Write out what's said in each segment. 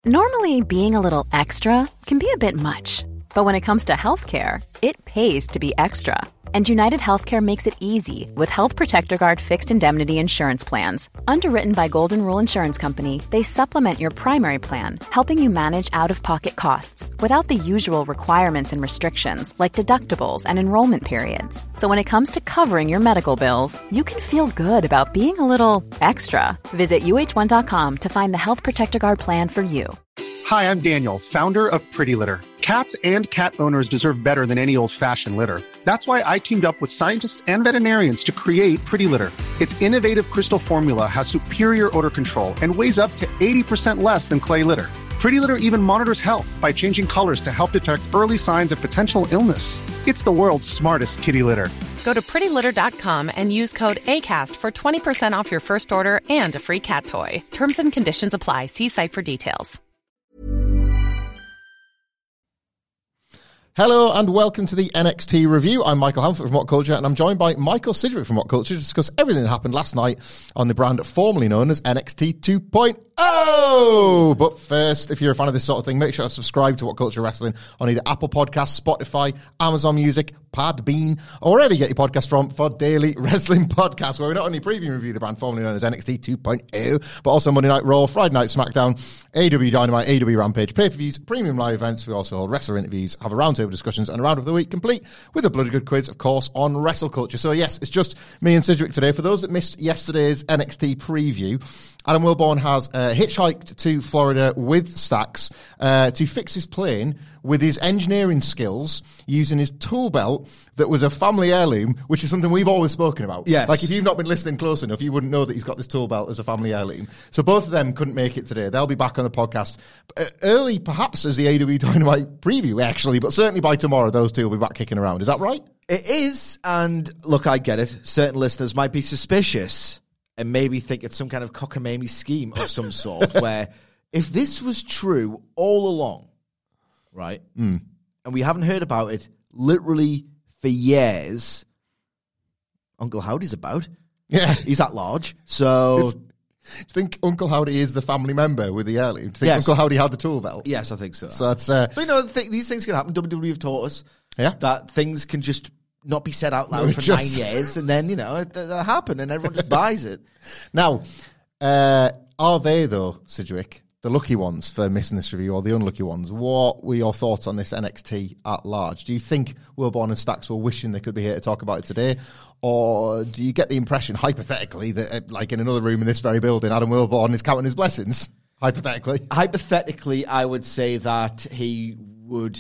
Normally, being a little extra can be a bit much, but when it comes to healthcare, it pays to be extra. And United Healthcare makes it easy with Health Protector Guard fixed indemnity insurance plans. Underwritten by Golden Rule Insurance Company, they supplement your primary plan, helping you manage out-of-pocket costs without the usual requirements and restrictions like deductibles and enrollment periods. So when it comes to covering your medical bills, you can feel good about being a little extra. Visit uh1.com to find the Health Protector Guard plan for you. Hi, I'm Daniel, founder of Pretty Litter. Cats and cat owners deserve better than any old-fashioned litter. That's why I teamed up with scientists and veterinarians to create Pretty Litter. Its innovative crystal formula has superior odor control and weighs up to 80% less than clay litter. Pretty Litter even monitors health by changing colors to help detect early signs of potential illness. It's the world's smartest kitty litter. Go to prettylitter.com and use code ACAST for 20% off your first order and a free cat toy. Terms and conditions apply. See site for details. Hello and welcome to the NXT review. I'm Michael Hamford from What Culture, and I'm joined by Michael Sidgwick from What Culture to discuss everything that happened last night on the brand formerly known as NXT 2.0. But first, if you're a fan of this sort of thing, make sure to subscribe to What Culture Wrestling on either Apple Podcasts, Spotify, Amazon Music, Podbean, or wherever you get your podcast from for daily wrestling podcasts, where we not only preview and review the brand formerly known as NXT 2.0, but also Monday Night Raw, Friday Night SmackDown, AEW Dynamite, AEW Rampage, pay-per-views, premium live events. We also hold wrestler interviews, have a roundtable discussions, and a round of the week complete with a bloody good quiz, of course, on Wrestle Culture. So yes, it's just me and Sidgwick today. For those that missed yesterday's NXT preview, Adam Wilborn has hitchhiked to Florida with Stacks to fix his plane with his engineering skills using his tool belt that was a family heirloom, which is something we've always spoken about. Yes. Like, if you've not been listening close enough, you wouldn't know that he's got this tool belt as a family heirloom. So both of them couldn't make it today. They'll be back on the podcast early, perhaps, as the AEW Dynamite preview, actually, but certainly by tomorrow, those two will be back kicking around. Is that right? It is, and look, I get it. Certain listeners might be suspicious and maybe think it's some kind of cockamamie scheme of some sort, where if this was true all along, right, and we haven't heard about it literally for years, Uncle Howdy's about. Yeah. He's at large, so... Do you think Uncle Howdy is the family member with the heirloom? Do you think Yes. Uncle Howdy had the tool belt? Yes, I think so. So it's... But you know, these things can happen. WWE have taught us that things can just not be said out loud for 9 years, and then, you know, that happen, and everyone just buys it. Now, are they, though, Sidgwick, the lucky ones for missing this review, or the unlucky ones? What were your thoughts on this NXT at large? Do you think Wilborn and Stacks were wishing they could be here to talk about it today? Or do you get the impression, hypothetically, that like in another room in this very building, Adam Wilborn is counting his blessings? Hypothetically. Hypothetically, I would say that he would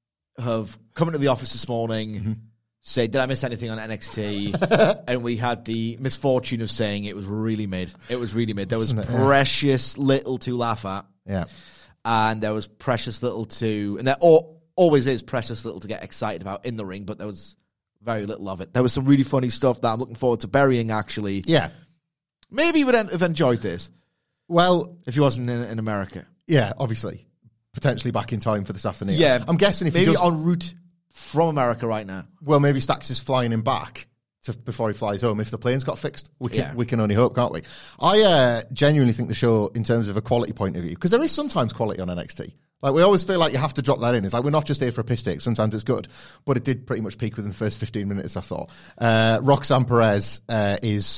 have come into the office this morning, say, did I miss anything on NXT? And we had the misfortune of saying it was really mid. It was really mid. There was precious little to laugh at. Yeah. And there was precious little to... And there always is precious little to get excited about in the ring, but there was very little of it. There was some really funny stuff that I'm looking forward to burying, actually. Yeah. Maybe he would have enjoyed this. Well... If he wasn't in America. Yeah, obviously. Potentially back in time for this afternoon. Yeah. I'm guessing if maybe he does... en route from America right now. Well, maybe Stacks is flying him back before he flies home. If the plane's got fixed, we can only hope, can't we? I genuinely think the show, in terms of a quality point of view, because there is sometimes quality on NXT. Like, we always feel like you have to drop that in. It's like, we're not just here for a piss take. Sometimes it's good. But it did pretty much peak within the first 15 minutes, I thought. Roxanne Perez is...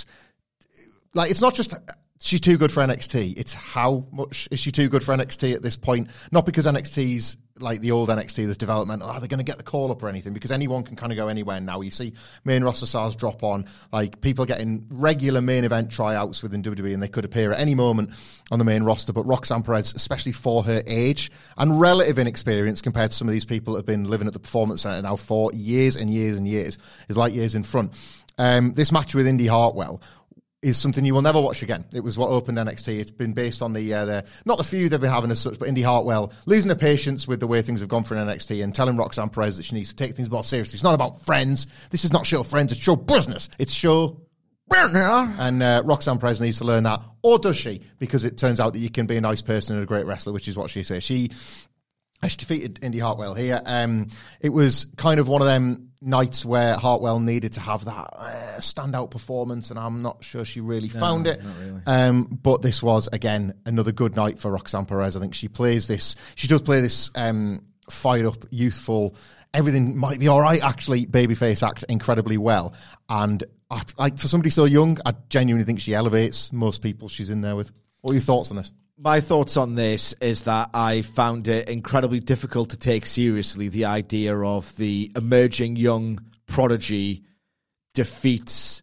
Like, it's not just... She's too good for NXT. It's how much is she too good for NXT at this point? Not because NXT's like the old NXT, there's developmental. Are they going to get the call up or anything? Because anyone can kind of go anywhere now. You see main roster stars drop on, like people getting regular main event tryouts within WWE, and they could appear at any moment on the main roster. But Roxanne Perez, especially for her age and relative inexperience compared to some of these people that have been living at the Performance Center now for years and years and years, is like years in front. This match with Indy Hartwell is something you will never watch again. It was what opened NXT. It's been based on the not the feud they've been having as such, but Indy Hartwell losing her patience with the way things have gone for NXT and telling Roxanne Perez that she needs to take things more seriously. It's not about friends. This is not show friends. It's show business. It's show business. And Roxanne Perez needs to learn that. Or does she? Because it turns out that you can be a nice person and a great wrestler, which is what she says. She defeated Indy Hartwell here. It was kind of one of them nights where Hartwell needed to have that standout performance, and I'm not sure she really found it. Not really. But this was, again, another good night for Roxanne Perez. I think she does play this fired up, youthful, everything might be all right, actually, babyface act incredibly well. And for somebody so young, I genuinely think she elevates most people she's in there with. What are your thoughts on this? My thoughts on this is that I found it incredibly difficult to take seriously the idea of the emerging young prodigy defeats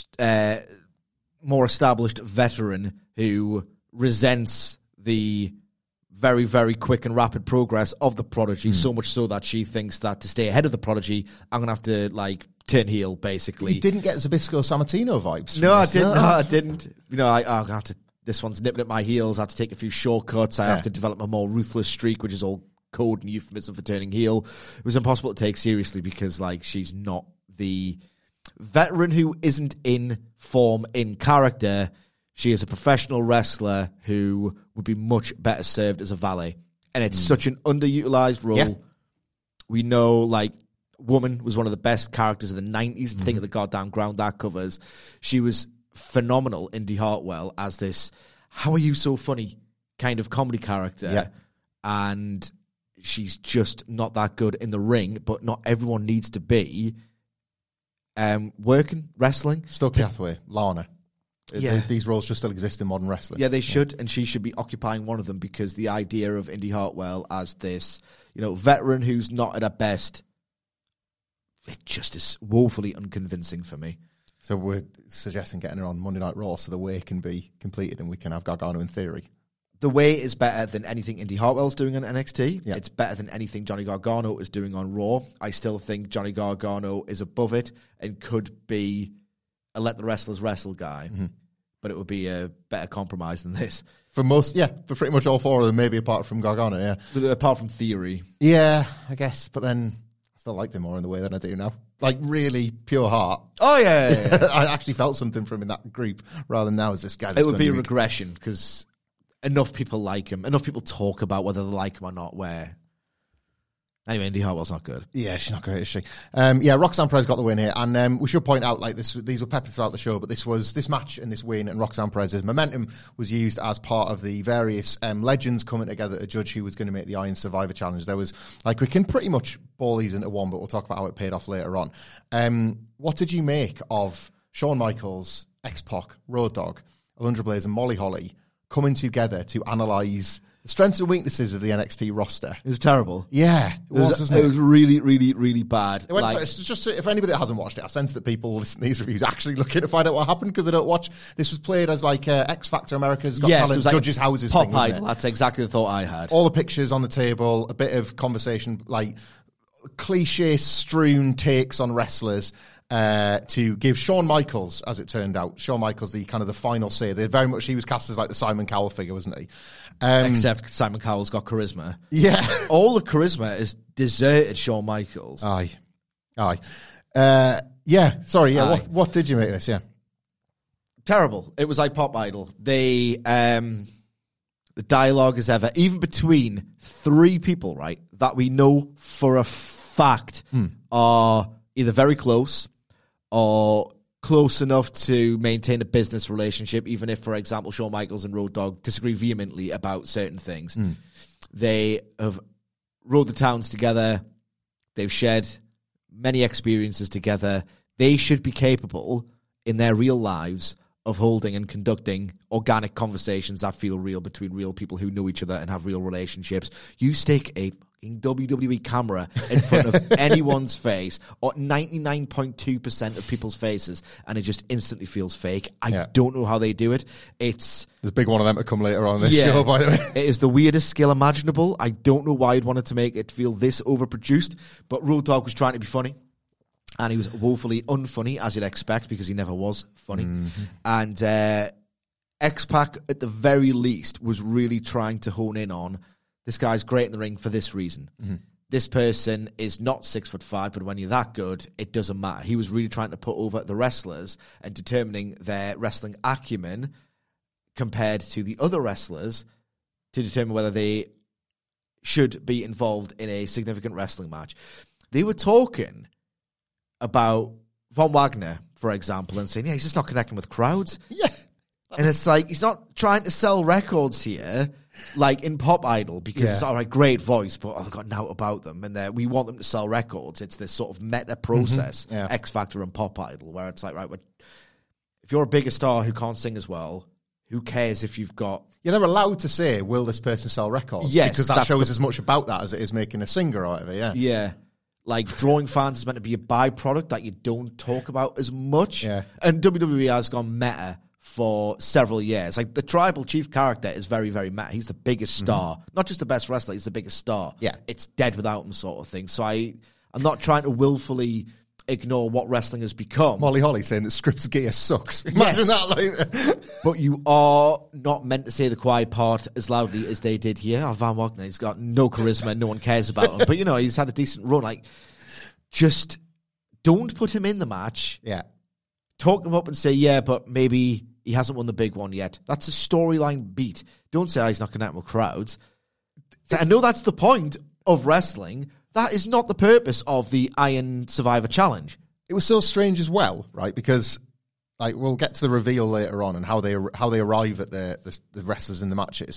more established veteran who resents the very, very quick and rapid progress of the prodigy, so much so that she thinks that to stay ahead of the prodigy, I'm going to have to, turn heel, basically. You didn't get Zbyszko Sammartino vibes? No, I didn't. No, I didn't. I'm going to have to... This one's nipping at my heels. I have to take a few shortcuts. I have to develop a more ruthless streak, which is all code and euphemism for turning heel. It was impossible to take seriously because, she's not the veteran who isn't in form, in character. She is a professional wrestler who would be much better served as a valet. And it's such an underutilized role. Yeah. We know, Woman was one of the best characters of the 90s. Think of the goddamn ground that covers. She was phenomenal, Indy Hartwell, as this how are you so funny kind of comedy character. Yeah. And she's just not that good in the ring, but not everyone needs to be working, wrestling. Stokely Hathaway, Lana. Yeah. These roles should still exist in modern wrestling. Yeah, they should, and she should be occupying one of them because the idea of Indy Hartwell as this, veteran who's not at her best, it just is woefully unconvincing for me. So we're suggesting getting her on Monday Night Raw so the way can be completed and we can have Gargano in theory. The way is better than anything Indy Hartwell's doing on NXT. Yeah. It's better than anything Johnny Gargano is doing on Raw. I still think Johnny Gargano is above it and could be a let the wrestlers wrestle guy, but it would be a better compromise than this. For pretty much all four of them, maybe apart from Gargano, yeah. But apart from Theory. Yeah, I guess, but then I still liked him more in the way than I do now. Really pure heart. Oh, yeah. I actually felt something from him in that group rather than now as this guy. It would be a regression because enough people like him. Enough people talk about whether they like him or not, where... Anyway, Indy Hartwell's not good. Yeah, she's not great, is she? Roxanne Perez got the win here, and we should point out, these were peppered throughout the show, but this match and this win and Roxanne Perez's momentum was used as part of the various legends coming together to judge who was going to make the Iron Survivor Challenge. There was, we can pretty much ball these into one, but we'll talk about how it paid off later on. What did you make of Shawn Michaels, X-Pac, Road Dogg, Alundra Blaze, and Molly Holly coming together to analyse the strengths and weaknesses of the NXT roster? It was terrible. Yeah, it was really, really, really bad. It's just if anybody that hasn't watched it, I sense that people listen to these reviews actually looking to find out what happened because they don't watch. This was played as X Factor America's Got Talent judges' houses Pop thing. Idol. That's exactly the thought I had. All the pictures on the table, a bit of conversation, cliche strewn takes on wrestlers. To give Shawn Michaels, as it turned out, Shawn Michaels the final say. He was cast as the Simon Cowell figure, wasn't he? Except Simon Cowell's got charisma. Yeah, all the charisma is deserted Shawn Michaels. Aye. Sorry. Yeah. What did you make of this? Yeah, terrible. It was like Pop Idol. The dialogue is ever, even between three people, right, that we know for a fact are either very close or close enough to maintain a business relationship, even if, for example, Shawn Michaels and Road Dogg disagree vehemently about certain things. They have rode the towns together. They've shared many experiences together. They should be capable in their real lives of holding and conducting organic conversations that feel real between real people who know each other and have real relationships. You stick a WWE camera in front of anyone's face or 99.2% of people's faces and it just instantly feels fake. I don't know how they do it. There's a big one of them to come later on in this show, by the way. It is the weirdest skill imaginable. I don't know why you'd wanted to make it feel this overproduced, but Road Dogg was trying to be funny. And he was woefully unfunny, as you'd expect, because he never was funny. And X-Pac, at the very least, was really trying to hone in on, this guy's great in the ring for this reason. This person is not 6'5", but when you're that good, it doesn't matter. He was really trying to put over the wrestlers and determining their wrestling acumen compared to the other wrestlers to determine whether they should be involved in a significant wrestling match. They were talking about Von Wagner, for example, and saying, he's just not connecting with crowds. Yeah. And it's like, he's not trying to sell records here, like in Pop Idol, because it's all right, great voice, but they've got nought about them, and we want them to sell records. It's this sort of meta process, X Factor and Pop Idol, where it's like, right, if you're a bigger star who can't sing as well, who cares if you've got... Yeah, they're allowed to say, will this person sell records? Yes. Because that shows as much about that as it is making a singer or whatever, yeah. Yeah. Like, drawing fans is meant to be a byproduct that you don't talk about as much. Yeah. And WWE has gone meta for several years. Like, the Tribal Chief character is very, very meta. He's the biggest star. Not just the best wrestler, he's the biggest star. Yeah. It's dead without him sort of thing. So I'm not trying to willfully ignore what wrestling has become. Molly Holly saying that Scripts Gear sucks. Imagine that. Like, but you are not meant to say the quiet part as loudly as they did here. Van Wagner, he's got no charisma. No one cares about him. But, he's had a decent run. Like, just don't put him in the match. Yeah. Talk him up and say, but maybe he hasn't won the big one yet. That's a storyline beat. Don't say he's not connecting with crowds. I know that's the point of wrestling. That is not the purpose of the Iron Survivor Challenge. It was so strange as well, right? Because we'll get to the reveal later on and how they arrive at the wrestlers in the matches.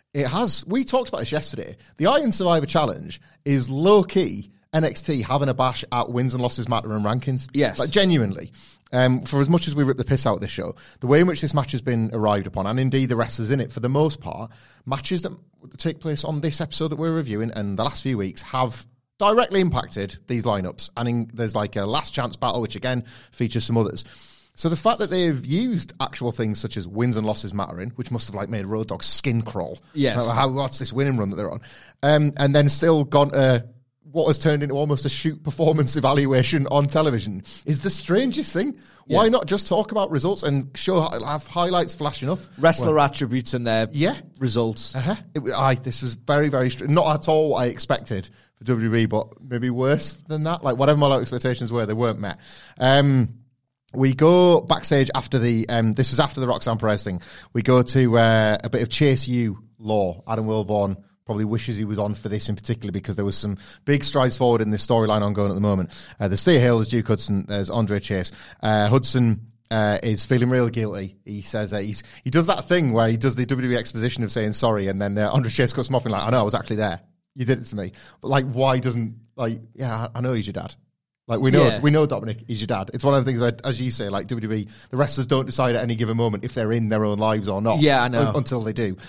We talked about this yesterday. The Iron Survivor Challenge is low key NXT having a bash at wins and losses matter and rankings. Yes, genuinely. For as much as we rip the piss out of this show, the way in which this match has been arrived upon, and indeed the wrestlers in it, for the most part, matches that take place on this episode that we're reviewing and the last few weeks have directly impacted these lineups. And there's like a last chance battle, which again features some others. So the fact that they've used actual things such as wins and losses mattering, which must have made Road Dogg's skin crawl. Yes. What's this winning run that they're on? And then still gone to what has turned into almost a shoot performance evaluation on television is the strangest thing. Yeah. Why not just talk about results and have highlights flashing up? Wrestler attributes and their results. This was very, very strange. Not at all what I expected for WWE, but maybe worse than that. Like, whatever my low expectations were, they weren't met. We go backstage after this was after the Roxanne Perez thing. We go to a bit of Chase U lore. Adam Wilborn probably wishes he was on for this in particular because there was some big strides forward in this storyline ongoing at the moment. There's Thea Hale, there's Duke Hudson, there's Andre Chase. Hudson is feeling real guilty. He says that he does that thing where he does the WWE exposition of saying sorry, and then Andre Chase cuts him off and I know, I was actually there. You did it to me. But why doesn't, I know he's your dad. We know Dominic is your dad. It's one of the things that, as you say, WWE, the wrestlers don't decide at any given moment if they're in their own lives or not. Yeah, I know. Until they do.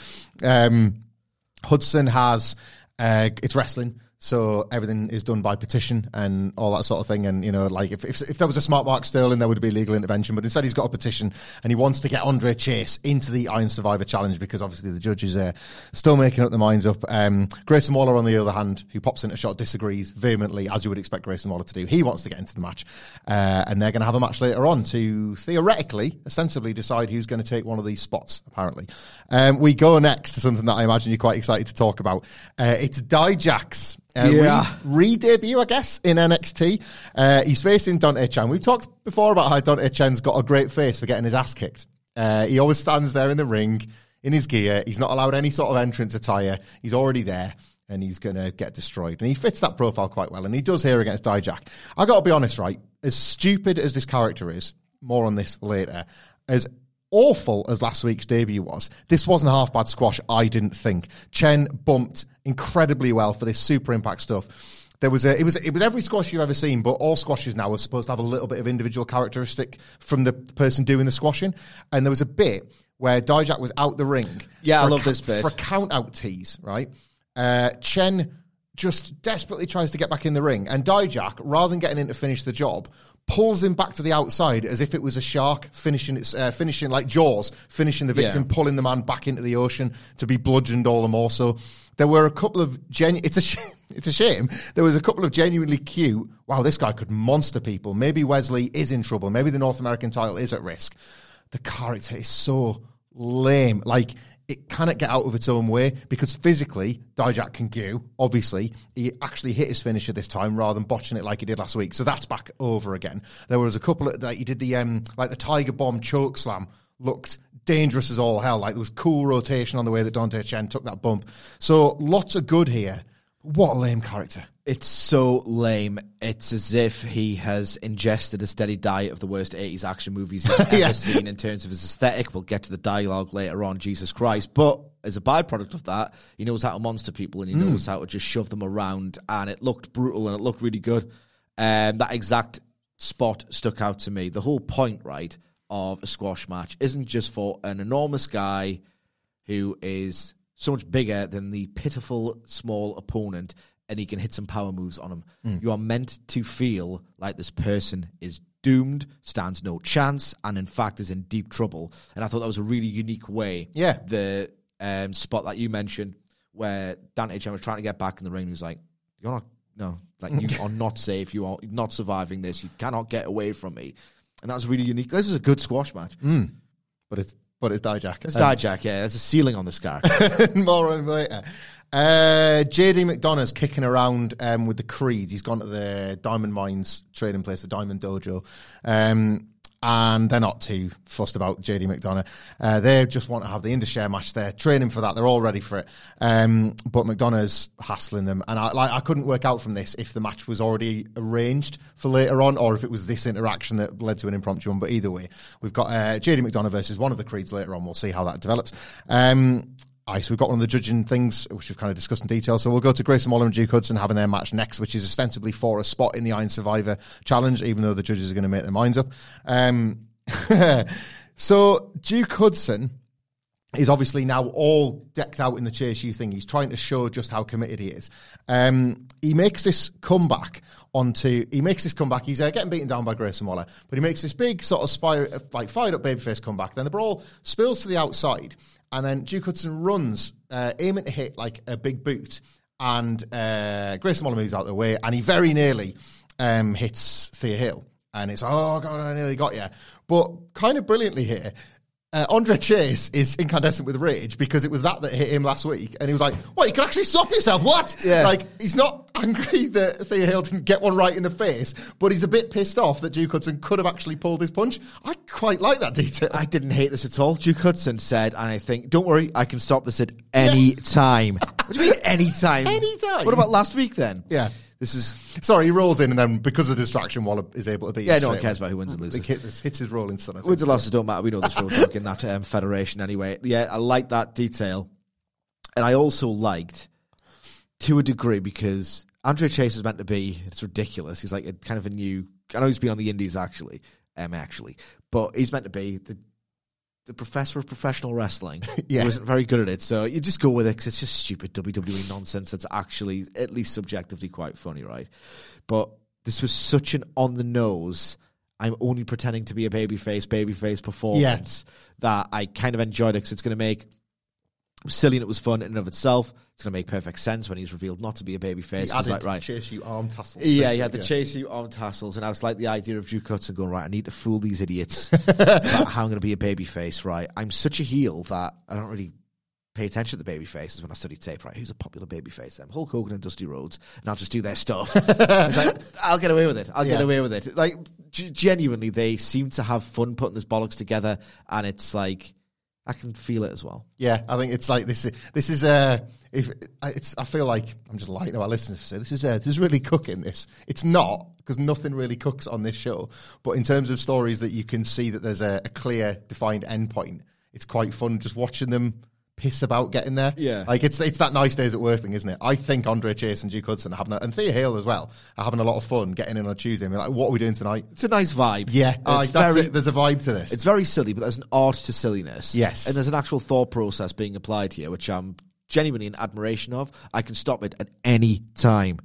Hudson has, it's wrestling, so everything is done by petition and all that sort of thing. And, if there was a smart Mark Sterling, there would be legal intervention. But instead, he's got a petition and he wants to get Andre Chase into the Iron Survivor Challenge because obviously the judges are still making up their minds up. Grayson Waller, on the other hand, who pops in a shot, disagrees vehemently, as you would expect Grayson Waller to do. He wants to get into the match. And they're going to have a match later on to theoretically, ostensibly decide who's going to take one of these spots, apparently. We go next to something that I imagine you're quite excited to talk about. It's Dijax. Re-debut, I guess, in NXT. He's facing Dante Chen. We've talked before about how Dante Chen's got a great face for getting his ass kicked. He always stands there in the ring, in his gear. He's not allowed any sort of entrance attire. He's already there, and he's going to get destroyed. And he fits that profile quite well, and he does here against Dijak. I got to be honest, right? As stupid as this character is, more on this later, as awful as last week's debut was, this wasn't a half bad squash, I didn't think. Chen bumped incredibly well for this super impact stuff. It was every squash you've ever seen, but all squashes now are supposed to have a little bit of individual characteristic from the person doing the squashing. And there was a bit where Dijak was out the ring. Yeah, I love this bit. For a count out tease, right? Chen just desperately tries to get back in the ring, and Dijak, rather than getting in to finish the job, pulls him back to the outside as if it was a shark finishing like Jaws, finishing the victim, pulling the man back into the ocean to be bludgeoned all the more. So there were a couple of it's a shame. There was a couple of genuinely cute, wow, this guy could monster people. Maybe Wesley is in trouble. Maybe the North American title is at risk. The character is so lame. It cannot get out of its own way because physically, Dijak can go. Obviously, he actually hit his finisher this time rather than botching it like he did last week. So that's back over again. There was a couple that he did the Tiger Bomb choke slam looked dangerous as all hell. There was cool rotation on the way that Dante Chen took that bump. So lots of good here. What a lame character. It's so lame. It's as if he has ingested a steady diet of the worst 80s action movies he's ever seen in terms of his aesthetic. We'll get to the dialogue later on, Jesus Christ. But as a byproduct of that, he knows how to monster people and he knows how to just shove them around. And it looked brutal and it looked really good. That exact spot stuck out to me. The whole point, right, of a squash match isn't just for an enormous guy who is so much bigger than the pitiful small opponent and he can hit some power moves on him. You are meant to feel like this person is doomed, stands no chance, and in fact is in deep trouble. And I thought that was a really unique way. Yeah. The spot that you mentioned where Dante Chen was trying to get back in the ring, he was like, you're not, no, like you are not safe, you are not surviving this, you cannot get away from me. And that was really unique. This was a good squash match. But it's Dijak. It's Dijak, yeah. There's a ceiling on this character. More on later. JD McDonough's kicking around with the Creeds. He's gone to the Diamond Mines trading place, the Diamond Dojo. And they're not too fussed about JD McDonough. They just want to have the Indus-Share match. They're training for that. They're all ready for it. But McDonough's hassling them. And I couldn't work out from this if the match was already arranged for later on or if it was this interaction that led to an impromptu one. But either way, we've got JD McDonough versus one of the Creeds later on. We'll see how that develops. So we've got one of the judging things, which we've kind of discussed in detail. So we'll go to Grayson Waller and Duke Hudson having their match next, which is ostensibly for a spot in the Iron Survivor Challenge, even though the judges are going to make their minds up. So Duke Hudson is obviously now all decked out in the Chase U thing. He's trying to show just how committed he is. He makes this comeback. He's getting beaten down by Grayson Waller, but he makes this big sort of fired up babyface comeback. Then the brawl spills to the outside. And then Duke Hudson runs, aiming to hit like a big boot. And Grayson Waller moves out of the way. And he very nearly hits Thea Hill. And it's, oh, God, I nearly got you. But kind of brilliantly here, Andre Chase is incandescent with rage because it was that hit him last week. And he was like, what, you can actually stop yourself? What? Yeah. Like, he's not angry that Thea Hill didn't get one right in the face, but he's a bit pissed off that Duke Hudson could have actually pulled his punch. I quite like that detail. I didn't hate this at all. Duke Hudson said, and I think, don't worry, I can stop this at any time. What do you mean any time? Any time. What about last week then? Yeah. This is... Sorry, he rolls in and then because of the distraction, Waller is able to beat him. Yeah, no one cares about who wins and loses. Hits his rolling son. Wins and losses don't matter. We know the show joke in that federation anyway. Yeah, I like that detail. And I also liked, to a degree, because Andre Chase is meant to be, it's ridiculous. He's like a kind of a new... I know he's been on the Indies, actually. But he's meant to be the professor of professional wrestling. Yeah. Who isn't very good at it. So you just go with it because it's just stupid WWE nonsense that's actually, at least subjectively, quite funny, right? But this was such an on-the-nose, I'm only pretending to be a babyface performance that I kind of enjoyed it because it's going to make silly and it was fun in and of itself. It's going to make perfect sense when he's revealed not to be a babyface. He like, right, Chase U arm tassels. Yeah, he had the Chase U arm tassels, and I was like the idea of Duke Hudson going, right, I need to fool these idiots about how I'm going to be a babyface, right? I'm such a heel that I don't really pay attention to the babyfaces when I study tape, right? Who's a popular babyface? Hulk Hogan and Dusty Rhodes, and I'll just do their stuff. It's like, I'll get away with it. Get away with it. Like, genuinely, they seem to have fun putting this bollocks together, and it's like, I can feel it as well. Yeah, I think it's like this is I feel like I'm just lying to our listeners to say this is really cooking this. It's not, because nothing really cooks on this show. But in terms of stories that you can see that there's a clear, defined end point, it's quite fun just watching them piss about getting there. Yeah. Like it's that nice days at work thing, isn't it? I think Andre Chase and Duke Hudson and Thea Hill as well are having a lot of fun getting in on Tuesday. I mean, like, what are we doing tonight? It's a nice vibe. Yeah, that's it. There's a vibe to this. It's very silly, but there's an art to silliness. Yes. And there's an actual thought process being applied here, which I'm genuinely in admiration of. I can stop it at any time.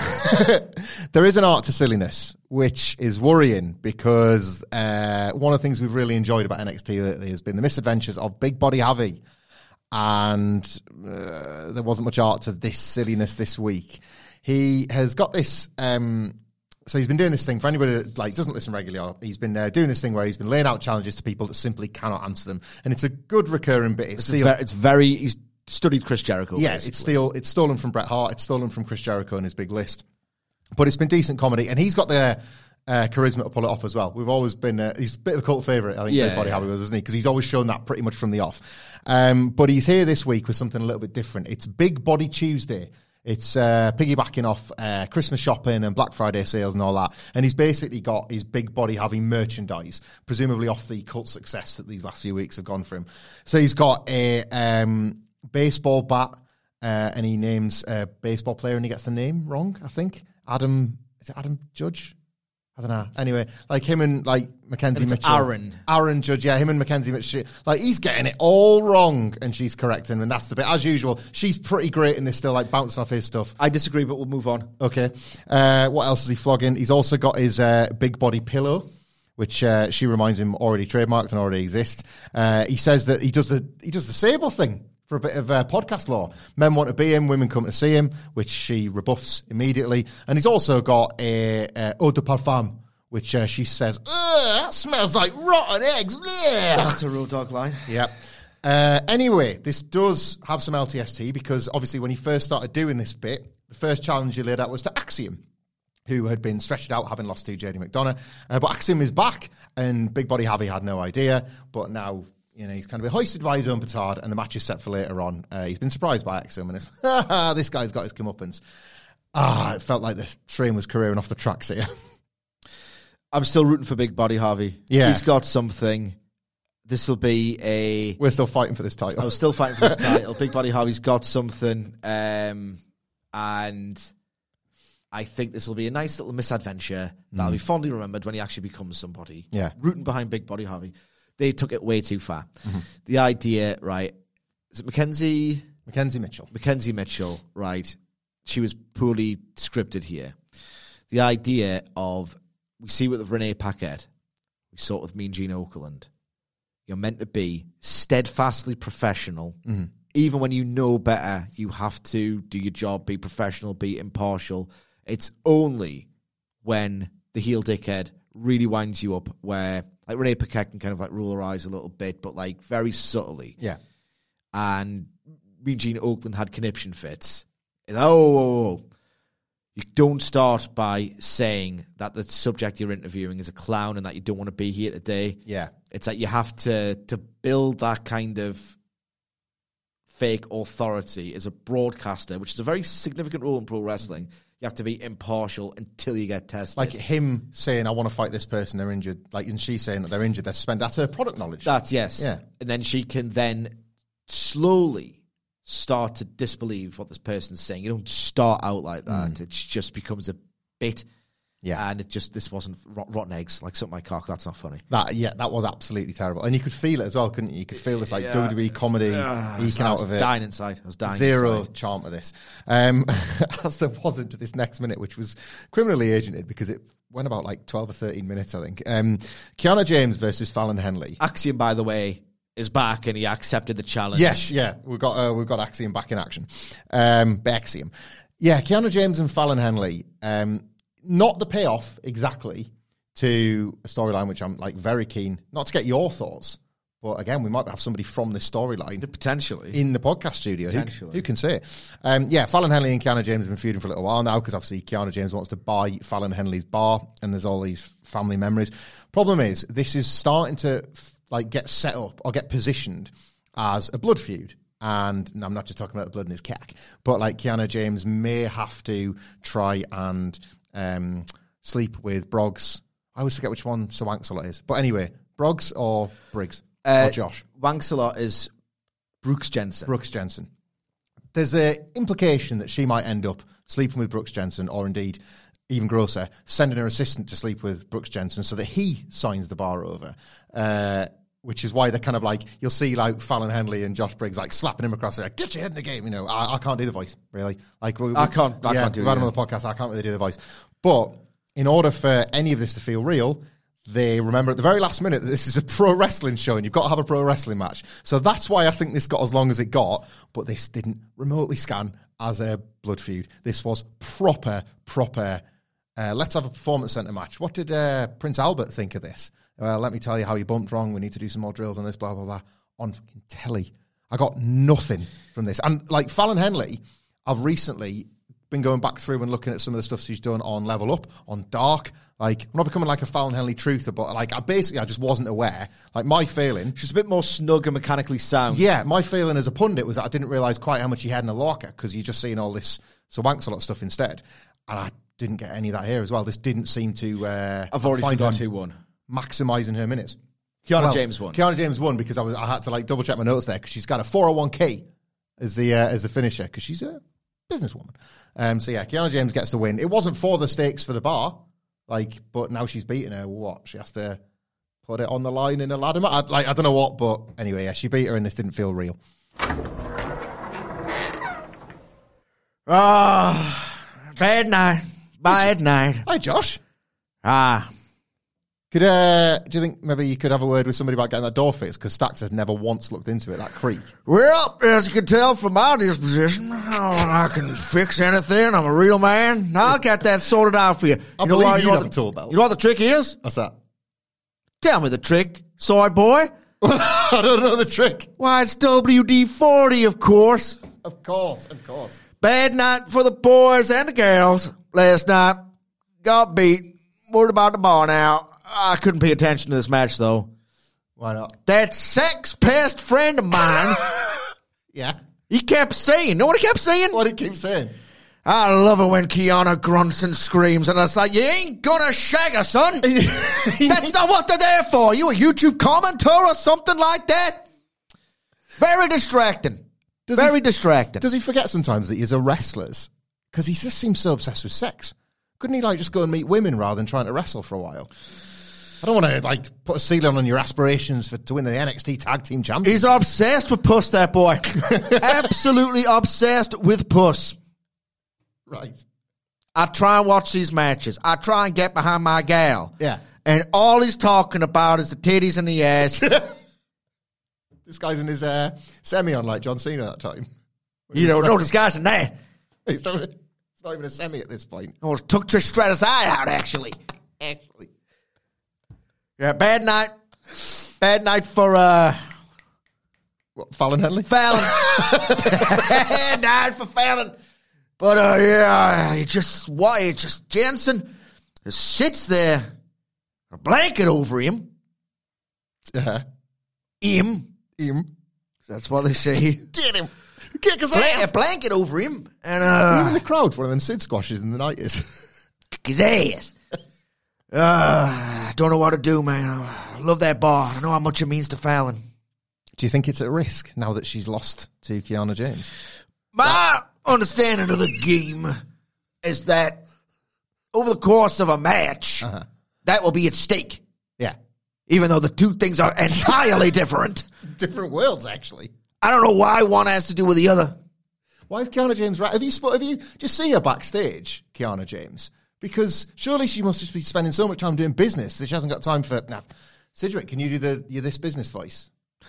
There is an art to silliness, which is worrying because one of the things we've really enjoyed about NXT lately has been the misadventures of Big Body Javi. And there wasn't much art to this silliness this week. He has got this... so he's been doing this thing, for anybody that doesn't listen regularly, he's been doing this thing where he's been laying out challenges to people that simply cannot answer them. And it's a good recurring bit. He's studied Chris Jericho. Yeah, basically. it's stolen from Bret Hart. It's stolen from Chris Jericho in his big list. But it's been decent comedy. And he's got the... charisma to pull it off as well. We've always been... he's a bit of a cult favourite, I think, Big Body Javi was, isn't he? Because he's always shown that pretty much from the off. But he's here this week with something a little bit different. It's Big Body Tuesday. It's piggybacking off Christmas shopping and Black Friday sales and all that. And he's basically got his Big Body Javi merchandise, presumably off the cult success that these last few weeks have gone for him. So he's got a baseball bat, and he names a baseball player and he gets the name wrong, I think. Is it Adam Judge? I don't know. Anyway, like him and like Mackenzie Mitchell. Aaron Judge, yeah, him and Mackenzie Mitchell. Like he's getting it all wrong and she's correcting him, and that's the bit. As usual, she's pretty great in this, still like bouncing off his stuff. I disagree, but we'll move on. Okay. What else is he flogging? He's also got his big body pillow, which she reminds him already trademarked and already exists. He says that he does the Sable thing for a bit of podcast law. Men want to be him, women come to see him, which she rebuffs immediately. And he's also got a eau de parfum, which she says, that smells like rotten eggs. That's a Road Dogg line. Yep. Anyway, this does have some LTST because obviously when he first started doing this bit, the first challenge he laid out was to Axiom, who had been stretched out having lost to JD McDonough. But Axiom is back, and Big Body Javi had no idea, but now he's kind of been hoisted by his own petard, and the match is set for later on. He's been surprised by Axiom, and it's, this guy's got his comeuppance. It felt like the train was careering off the tracks here. I'm still rooting for Big Body Javi. Yeah. He's got something. This will be We're still fighting for this title. I'm still fighting for this title. Big Body Javi's got something, and I think this will be a nice little misadventure that'll be fondly remembered when he actually becomes somebody. Yeah. Rooting behind Big Body Javi. They took it way too far. Mm-hmm. The idea, right, is it Mackenzie Mitchell. Mackenzie Mitchell, right, she was poorly scripted here. The idea of, we see with Renee Paquette, we saw it with Mean Gene Okerlund. You're meant to be steadfastly professional. Mm-hmm. Even when you know better, you have to do your job, be professional, be impartial. It's only when the heel dickhead really winds you up where, like, Renee Paquette can kind of like roll her eyes a little bit, but like very subtly. Yeah. And Mean Gene Okerlund had conniption fits. You don't start by saying that the subject you're interviewing is a clown and that you don't want to be here today. Yeah. It's that you have to build that kind of fake authority as a broadcaster, which is a very significant role in pro wrestling. You have to be impartial until you get tested. Like him saying, I want to fight this person, they're injured. Like, and she saying that they're injured, they're suspended. That's her product knowledge. That's, yes. Yeah. And then she can then slowly start to disbelieve what this person's saying. You don't start out like that. It just becomes a bit. Yeah. And this wasn't rotten eggs, like something like cock. That's not funny. That was absolutely terrible. And you could feel it as well, couldn't you? You could feel this like WWE comedy eking out of it. Dying inside. I was dying Zero inside. charm to this. As there wasn't to this next minute, which was criminally agented because it went about like 12 or 13 minutes, I think. Kiana James versus Fallon Henley. Axiom, by the way, is back and he accepted the challenge. Yes, yeah. We've got Axiom back in action. Axiom. Yeah, Kiana James and Fallon Henley. Not the payoff exactly to a storyline, which I'm like very keen not to get your thoughts, but again, we might have somebody from this storyline potentially in the podcast studio. Who can say it? Fallon Henley and Kiana James have been feuding for a little while now because obviously Kiana James wants to buy Fallon Henley's bar, and there's all these family memories. Problem is, this is starting to like get set up or get positioned as a blood feud. And I'm not just talking about the blood in his cack, but like Kiana James may have to try and sleep with Broggs. I always forget which one Sir Wank-Salot is. But anyway, Broggs or Briggs or Josh? Wank-Salot is Brooks Jensen. There's an implication that she might end up sleeping with Brooks Jensen, or indeed, even grosser, sending her assistant to sleep with Brooks Jensen so that he signs the bar over. Which is why they're kind of like, you'll see like Fallon Henley and Josh Briggs like slapping him across there, like, get your head in the game. I can't do the voice, really. Like I can't do it. We've had him on the podcast, I can't really do the voice. But in order for any of this to feel real, they remember at the very last minute that this is a pro wrestling show and you've got to have a pro wrestling match. So that's why I think this got as long as it got, but this didn't remotely scan as a blood feud. This was proper, let's have a performance center match. What did Prince Albert think of this? Well, let me tell you how he bumped wrong. We need to do some more drills on this, blah, blah, blah. On fucking telly. I got nothing from this. And like Fallon Henley, I've recently been going back through and looking at some of the stuff she's done on Level Up, on Dark. Like, I'm not becoming like a Fallon Henley truther, but like, I just wasn't aware. Like, my feeling... She's a bit more snug and mechanically sound. Yeah, my feeling as a pundit was that I didn't realise quite how much he had in a locker, because you're just seeing all this Sir Wanks-a-Lot stuff instead. And I didn't get any of that here as well. This didn't seem to... I've already forgot who won. Maximising her minutes. Kiana James won. Kiana James won because I had to like double check my notes there, because she's got a 401k as the finisher, because she's a businesswoman. So yeah, Kiana James gets the win. It wasn't for the stakes for the bar, like, but now she's beaten her. What? She has to put it on the line in a ladder match. I don't know what, but anyway, yeah, she beat her, and this didn't feel real. Bad night. Bad night. Hi, Josh. Do you think maybe you could have a word with somebody about getting that door fixed? Because Stacks has never once looked into it, that creak. Well, as you can tell from my disposition, I can fix anything. I'm a real man. I'll get that sorted out for you. I believe you have a tool belt. You know what the trick is? What's that? Tell me the trick, soy boy. I don't know the trick. Why, it's WD-40, of course. Of course. Bad night for the boys and the girls last night. Got beat. Worried about the bar now. I couldn't pay attention to this match, though. Why not? That sex pest friend of mine, yeah, he kept saying, know what he kept saying? What did he keep saying? I love it when Kiana grunts and screams, and I was like, you ain't gonna shag her, son. That's not what they're there for. You a YouTube commenter or something like that? Very distracting. Very distracting. Does he forget sometimes that he's a wrestler? Because he just seems so obsessed with sex. Couldn't he like just go and meet women rather than trying to wrestle for a while? I don't want to like put a ceiling on your aspirations to win the NXT Tag Team Championship. He's obsessed with puss, that boy. Absolutely obsessed with puss. Right. I try and watch these matches. I try and get behind my gal. Yeah. And all he's talking about is the titties and the ass. This guy's in his semi on like John Cena that time. You don't know this guy's in there. It's not even a semi at this point. Oh, it took Trish Stratus' eye out, actually. Yeah, bad night. Bad night for, what, Fallon Henley? Fallon. Bad night for Fallon. But, Jensen just sits there, a blanket over him. Him. That's what they say. Get him. Kick his ass. A blanket over him. And, you in the crowd for one of them Sid squashes in the 90s. Kick his ass. I don't know what to do, man. I love that bar. I know how much it means to Fallon. Do you think it's at risk now that she's lost to Kiana James? My understanding of the game is that over the course of a match, that will be at stake. Yeah. Even though the two things are entirely different. Different worlds, actually. I don't know why one has to do with the other. Why is Kiana James right? Have you just see her backstage, Kiana James? Because surely she must just be spending so much time doing business that she hasn't got time for... Now, Sidgwick, can you do your this business voice?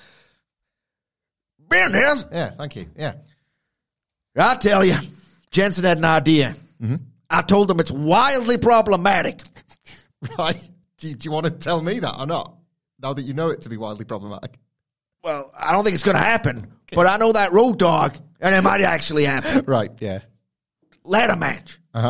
Business? Yeah, thank you. Yeah. I tell you, Jensen had an idea. Mm-hmm. I told him it's wildly problematic. Right. Do you want to tell me that or not? Now that you know it to be wildly problematic. Well, I don't think it's going to happen. Okay. But I know that Road Dogg, and it might actually happen. Right, yeah. Ladder match. Uh-huh.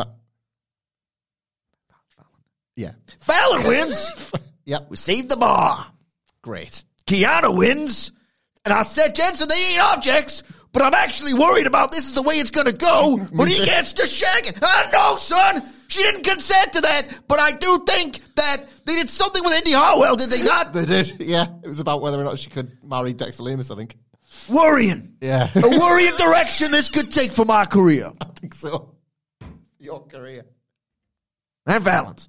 Yeah. Fallon wins. Yep. We saved the bar. Great. Kiana wins. And I said, Jensen, they ain't objects, but I'm actually worried about this is the way it's going to go when he gets to shagging. I know, son. She didn't consent to that, but I do think that they did something with Indy Hartwell, did they not? They did, yeah. It was about whether or not she could marry Dexter Lumis, I think. Worrying. Yeah. A worrying direction this could take for my career. I think so. Your career. And Fallon's.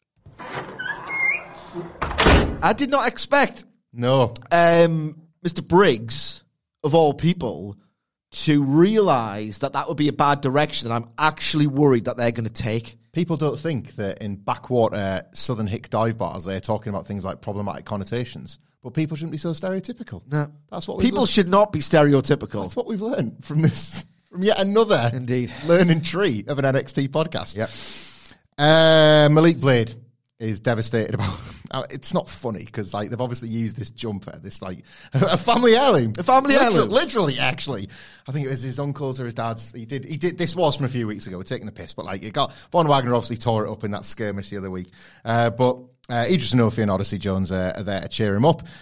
I did not expect Mr. Briggs, of all people, to realise that would be a bad direction that I'm actually worried that they're going to take. People don't think that in backwater Southern Hick dive bars they're talking about things like problematic connotations. But people shouldn't be so stereotypical. No. That's what we've people learned. Should not be stereotypical. That's what we've learned from this, from yet another learning tree of an NXT podcast. Yep. Malik Blade is devastated It's not funny because like they've obviously used this jumper, this like a family heirloom. Literally, actually. I think it was his uncle's or his dad's. He did. This was from a few weeks ago. We're taking the piss, but like it got Von Wagner obviously tore it up in that skirmish the other week. But Idris Enofi and Odyssey Jones are there to cheer him up.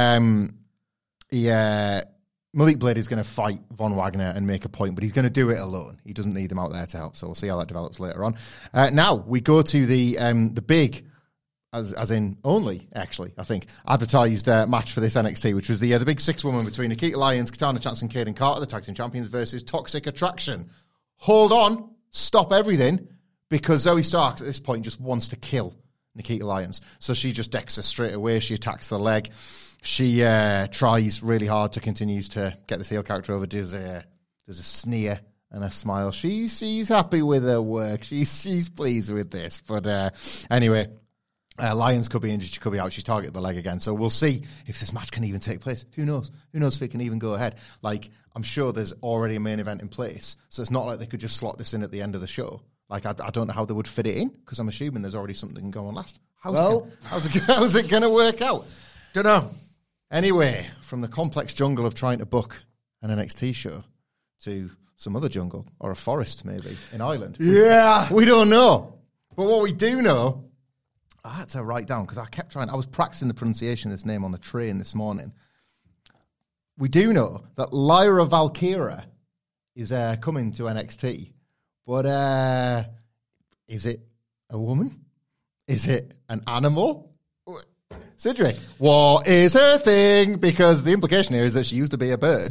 Malik Blade is going to fight Von Wagner and make a point, but he's going to do it alone. He doesn't need them out there to help, so we'll see how that develops later on. Now, we go to the big, as in only, actually, I think, advertised match for this NXT, which was the big 6-woman between Nikita Lyons, Katana Chance, and Kaden Carter, the Tag Team Champions, versus Toxic Attraction. Hold on, stop everything, because Zoe Starks at this point just wants to kill Nikita Lyons. So she just decks her straight away. She attacks the leg. She tries really hard to continue to get the heel character over. There's a sneer and a smile. She's happy with her work. She's pleased with this. But anyway, Lyons could be injured. She could be out. She's targeted the leg again. So we'll see if this match can even take place. Who knows? Who knows if it can even go ahead? Like, I'm sure there's already a main event in place. So it's not like they could just slot this in at the end of the show. Like, I don't know how they would fit it in because I'm assuming there's already something going on last. How's it going to work out? Don't know. Anyway, from the complex jungle of trying to book an NXT show to some other jungle or a forest maybe in Ireland. Yeah. We don't know. But what we do know, I had to write down because I was practicing the pronunciation of this name on the train this morning. We do know that Lyra Valkyria is coming to NXT. But is it a woman? Is it an animal? Cedric, what is her thing? Because the implication here is that she used to be a bird.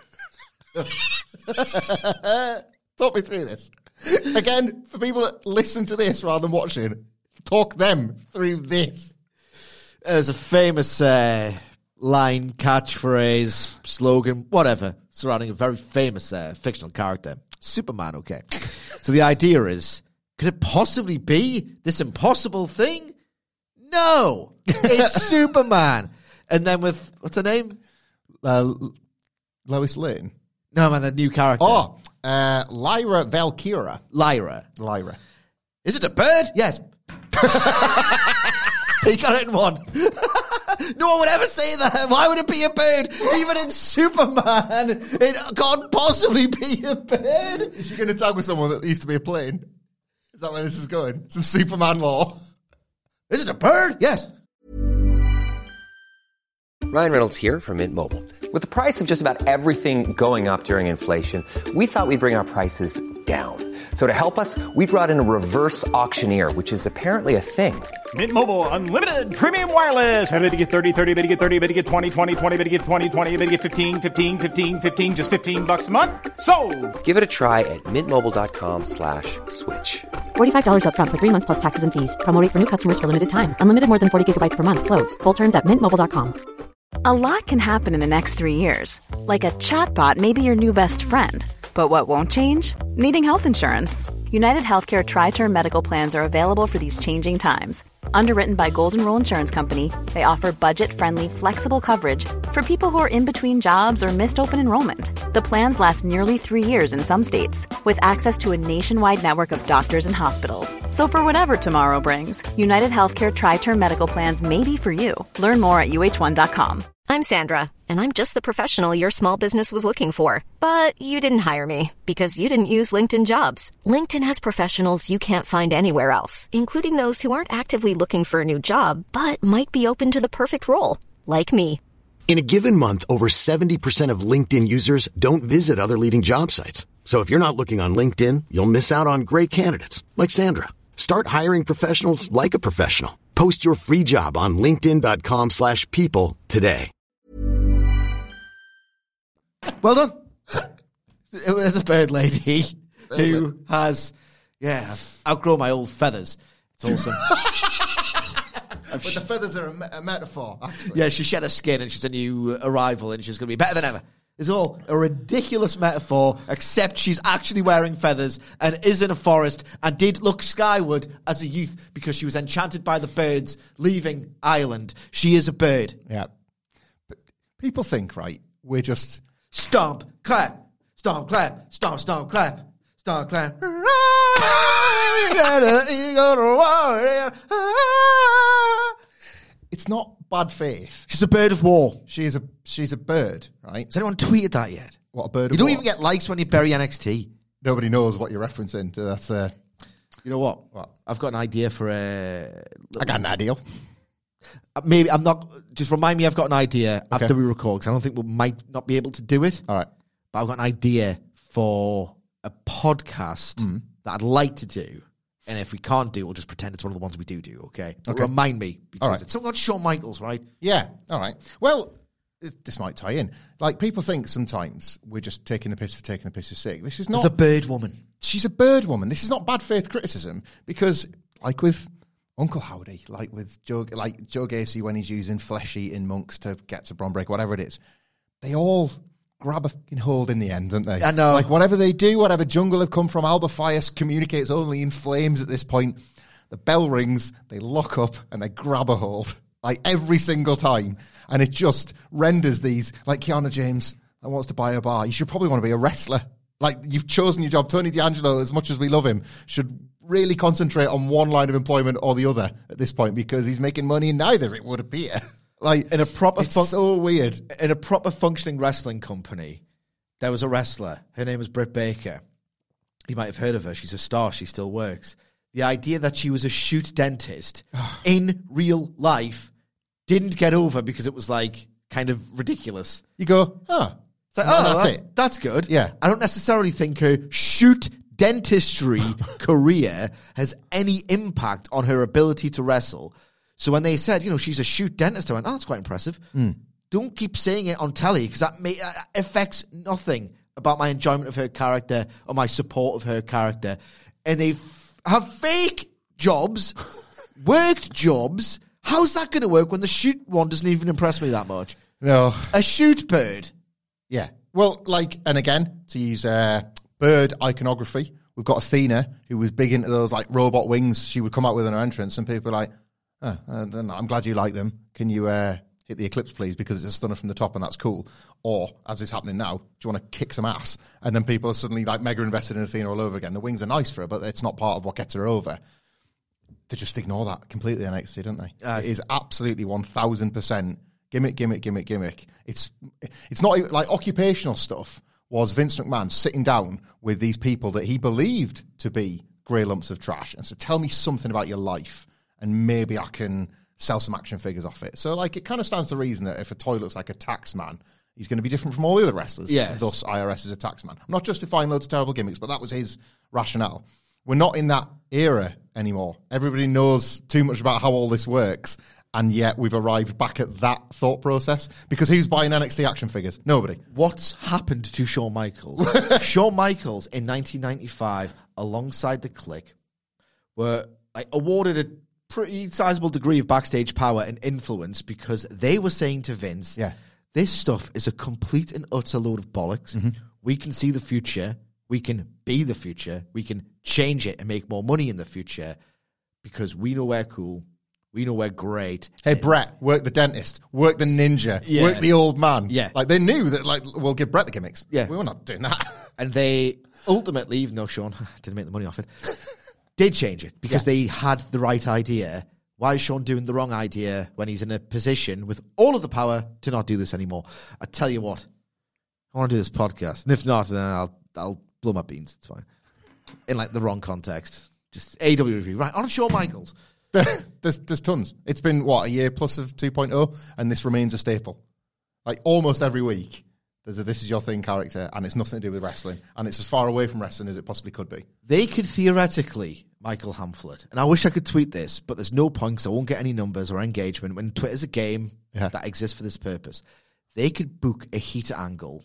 Talk me through this. Again, for people that listen to this rather than watching, talk them through this. There's a famous line, catchphrase, slogan, whatever, surrounding a very famous fictional character, Superman, okay. So the idea is, could it possibly be this impossible thing? No, it's Superman. And then with, what's her name? Lois Lane. No, man, the new character. Oh, Lyra Valkyria. Lyra. Is it a bird? Yes. He got it in one. No one would ever say that. Why would it be a bird? Even in Superman, it can't possibly be a bird. Is she going to tag with someone that used to be a plane? Is that where this is going? Some Superman lore. Is it a bird? Yes. Ryan Reynolds here from Mint Mobile. With the price of just about everything going up during inflation, we thought we'd bring our prices down. So to help us, we brought in a reverse auctioneer, which is apparently a thing. Mint Mobile Unlimited Premium Wireless. How to get 30, 30, bit to get 30, bit to get 20, 20, 20, bit to get 20, 20, bit to get 15, 15, 15, 15, just $15 a month? Sold! Give it a try at mintmobile.com/switch. $45 up front for 3 months plus taxes and fees. Promo rate for new customers for limited time. Unlimited more than 40 gigabytes per month. Slows full terms at mintmobile.com. A lot can happen in the next 3 years. Like a chatbot may be your new best friend. But what won't change? Needing health insurance. United Healthcare Tri-Term Medical Plans are available for these changing times. Underwritten by Golden Rule Insurance Company, they offer budget-friendly, flexible coverage for people who are in between jobs or missed open enrollment. The plans last nearly 3 years in some states, with access to a nationwide network of doctors and hospitals. So for whatever tomorrow brings, United Healthcare Tri-Term Medical Plans may be for you. Learn more at uh1.com. I'm Sandra, and I'm just the professional your small business was looking for. But you didn't hire me because you didn't use LinkedIn Jobs. LinkedIn has professionals you can't find anywhere else, including those who aren't actively looking for a new job, but might be open to the perfect role, like me. In a given month, over 70% of LinkedIn users don't visit other leading job sites. So if you're not looking on LinkedIn, you'll miss out on great candidates, like Sandra. Start hiring professionals like a professional. Post your free job on linkedin.com/people today. Well done. There's a bird lady who has, outgrown my old feathers. It's awesome. But the feathers are a metaphor, actually. Yeah, she shed her skin and she's a new arrival and she's going to be better than ever. It's all a ridiculous metaphor, except she's actually wearing feathers and is in a forest and did look skyward as a youth because she was enchanted by the birds leaving Ireland. She is a bird. Yeah. But people think, right, we're just... Stomp, clap, stomp, clap, stomp, stomp, clap, stomp, clap. it's not bad faith. She's a bird of war. She's a bird, right? Has anyone tweeted that yet? What, a bird of You don't war? even get likes when you bury NXT. Nobody knows what you're referencing. That's You know what? What? I've got an idea for a... I got an idea. Maybe I'm not... Just remind me I've got an idea Okay. after we record, because I don't think we might not be able to do it. All right. But I've got an idea for a podcast that I'd like to do. And if we can't do, we'll just pretend it's one of the ones we do, okay? But remind me, because All right. it's something like Shawn Michaels, right? Yeah. All right. Well, this might tie in. Like, people think sometimes we're just taking the piss for taking the pis's sake. This is not... It's a bird woman. She's a bird woman. This is not bad faith criticism, because, like with Uncle Howdy, like with Joe Gacy when he's using flesh-eating monks to get to Bron Breakker, whatever it is, they all grab a fucking hold in the end, don't they? I know. Like, whatever they do, whatever jungle have come from, Alba Fias communicates only in flames at this point. The bell rings, they lock up, and they grab a hold. Like, every single time. And it just renders these, like Kiana James that wants to buy a bar. You should probably want to be a wrestler. Like, you've chosen your job. Tony D'Angelo, as much as we love him, should really concentrate on one line of employment or the other at this point, because he's making money in neither, it would appear. Like, In a proper it's so weird. In a proper functioning wrestling company, there was a wrestler. Her name was Britt Baker. You might have heard of her. She's a star. She still works. The idea that she was a shoot dentist in real life didn't get over because it was, like, kind of ridiculous. You go, It's like, that's it. That's good. Yeah. I don't necessarily think her shoot dentistry career has any impact on her ability to wrestle. So when they said, she's a shoot dentist, I went, that's quite impressive. Don't keep saying it on telly, because that affects nothing about my enjoyment of her character or my support of her character. And they have fake jobs, worked jobs. How's that going to work when the shoot one doesn't even impress me that much? No. A shoot bird. Yeah. Well, like, and again, to use bird iconography, we've got Athena, who was big into those, like, robot wings she would come out with in her entrance, and people are like, I'm glad you like them. Can you hit the Eclipse, please, because it's a stunner from the top and that's cool? Or, as is happening now, do you want to kick some ass? And then people are suddenly, like, mega invested in Athena all over again. The wings are nice for her, but it's not part of what gets her over. They just ignore that completely in NXT, don't they? It is absolutely 1,000% gimmick. It's not even, like, occupational stuff was Vince McMahon sitting down with these people that he believed to be grey lumps of trash and said, tell me something about your life and maybe I can sell some action figures off it. So, like, it kind of stands to reason that if a toy looks like a tax man, he's going to be different from all the other wrestlers. Yes. Thus, IRS is a tax man. I'm not justifying loads of terrible gimmicks, but that was his rationale. We're not in that era anymore. Everybody knows too much about how all this works, and yet we've arrived back at that thought process. Because who's buying NXT action figures? Nobody. What's happened to Shawn Michaels? Shawn Michaels in 1995, alongside the Clique, were, like, awarded a pretty sizable degree of backstage power and influence because they were saying to Vince, this stuff is a complete and utter load of bollocks. We can see the future. We can be the future. We can change it and make more money in the future because we know we're cool. We know we're great. Hey, Brett, work the dentist, work the ninja, work the old man. Yeah. Like, they knew that, like, we'll give Brett the gimmicks. Yeah. We were not doing that. And they ultimately, even though Shawn didn't make the money off it, did change it because they had the right idea. Why is Shawn doing the wrong idea when he's in a position with all of the power to not do this anymore? I tell you what, I want to do this podcast. And if not, then I'll blow my beans. It's fine. In, like, the wrong context. Just AW review. Right, on Shawn Michaels. There's tons. It's been, what, a year plus of 2.0, and this remains a staple. Like, almost every week, there's a This Is Your Thing character, and it's nothing to do with wrestling, and it's as far away from wrestling as it possibly could be. They could theoretically, Michael Hamflett, and I wish I could tweet this, but there's no point because I won't get any numbers or engagement when Twitter's a game that exists for this purpose. They could book a heat angle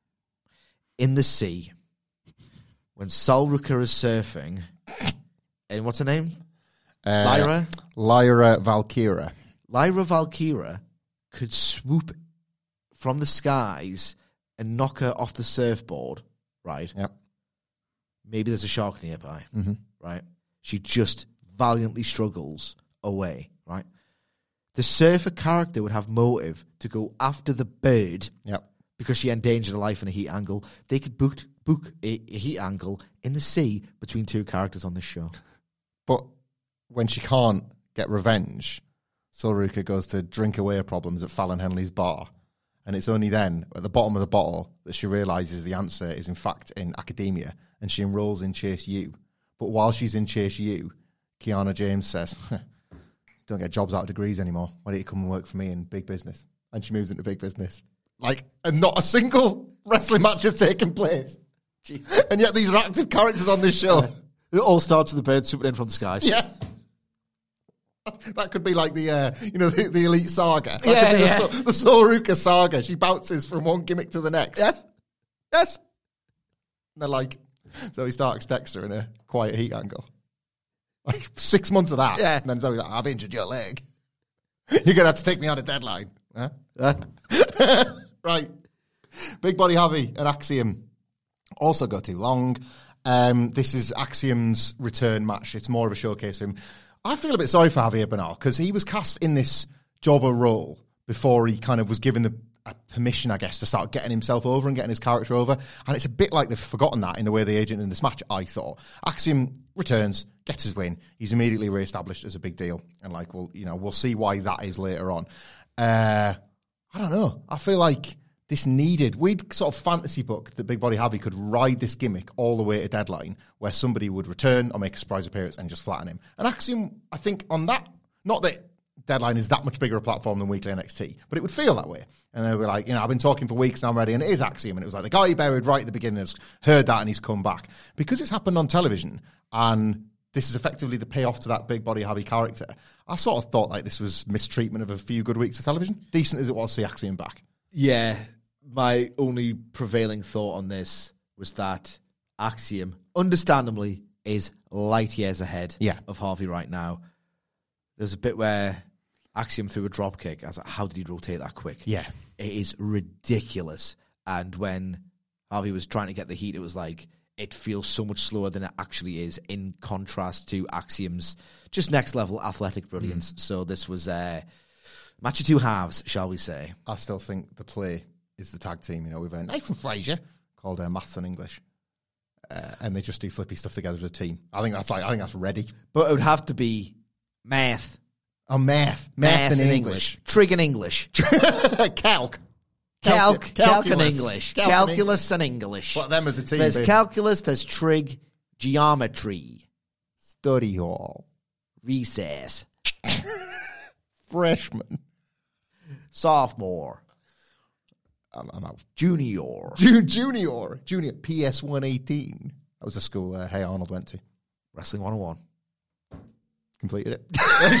in the sea when Sol Ruka is surfing, and what's her name? Lyra Valkyra. Lyra Valkyra could swoop from the skies and knock her off the surfboard, right? Yep. Maybe there's a shark nearby, right? She just valiantly struggles away, right? The surfer character would have motive to go after the bird because she endangered her life in a heat angle. They could book a heat angle in the sea between two characters on this show. But when she can't get revenge, Sol Ruca goes to drink away her problems at Fallon Henley's bar. And it's only then, at the bottom of the bottle, that she realises the answer is in fact in academia, and she enrolls in Chase U. But while she's in Chase U, Kiana James says, don't get jobs out of degrees anymore. Why don't you come and work for me in big business? And she moves into big business. And not a single wrestling match has taken place. Jeez. And yet these are active characters on this show. It all starts with the bird swooping in from the skies. Yeah. That could be like the Elite Saga. The Sol Ruca Saga. She bounces from one gimmick to the next. Yes. And they're like, Zoe Stark's Dexter in a quiet heat angle. 6 months of that. Yeah. And then Zoe's like, I've injured your leg. You're going to have to take me on a deadline. Huh? Right. Big Body Javi and Axiom also go too long. This is Axiom's return match. It's more of a showcase for him. I feel a bit sorry for Javier Bernal because he was cast in this jobber role before he kind of was given the permission, I guess, to start getting himself over and getting his character over. And it's a bit like they've forgotten that in the way they agent in this match, I thought. Axiom returns, gets his win. He's immediately re-established as a big deal. And we'll see why that is later on. I don't know. I feel like this needed... We'd sort of fantasy book that Big Body Javi could ride this gimmick all the way to Deadline, where somebody would return or make a surprise appearance and just flatten him. And Axiom, I think, on that... Not that Deadline is that much bigger a platform than Weekly NXT, but it would feel that way. And they were like, I've been talking for weeks now, I'm ready, and it is Axiom. And it was like, the guy you buried right at the beginning has heard that and he's come back. Because it's happened on television, and this is effectively the payoff to that Big Body Javi character, I sort of thought like this was mistreatment of a few good weeks of television. Decent as it was to see Axiom back. Yeah. My only prevailing thought on this was that Axiom, understandably, is light years ahead of Harvey right now. There's a bit where Axiom threw a drop kick. I was like, how did he rotate that quick? Yeah. It is ridiculous. And when Harvey was trying to get the heat, it was like, it feels so much slower than it actually is, in contrast to Axiom's just next level athletic brilliance. So this was a match of two halves, shall we say. I still think the play is the tag team, with Nathan Frazier, called Maths and English. And they just do flippy stuff together as a team. I think that's ready. But it would have to be math. Oh, math in English. Trig in English. Calc in English. Calculus and English. What them as a team? There's calculus, there's trig, geometry. Study hall. Recess. Freshman. Sophomore. I'm out. Junior. Junior. PS 118. That was the school Hey Arnold went to. Wrestling 101. Completed it.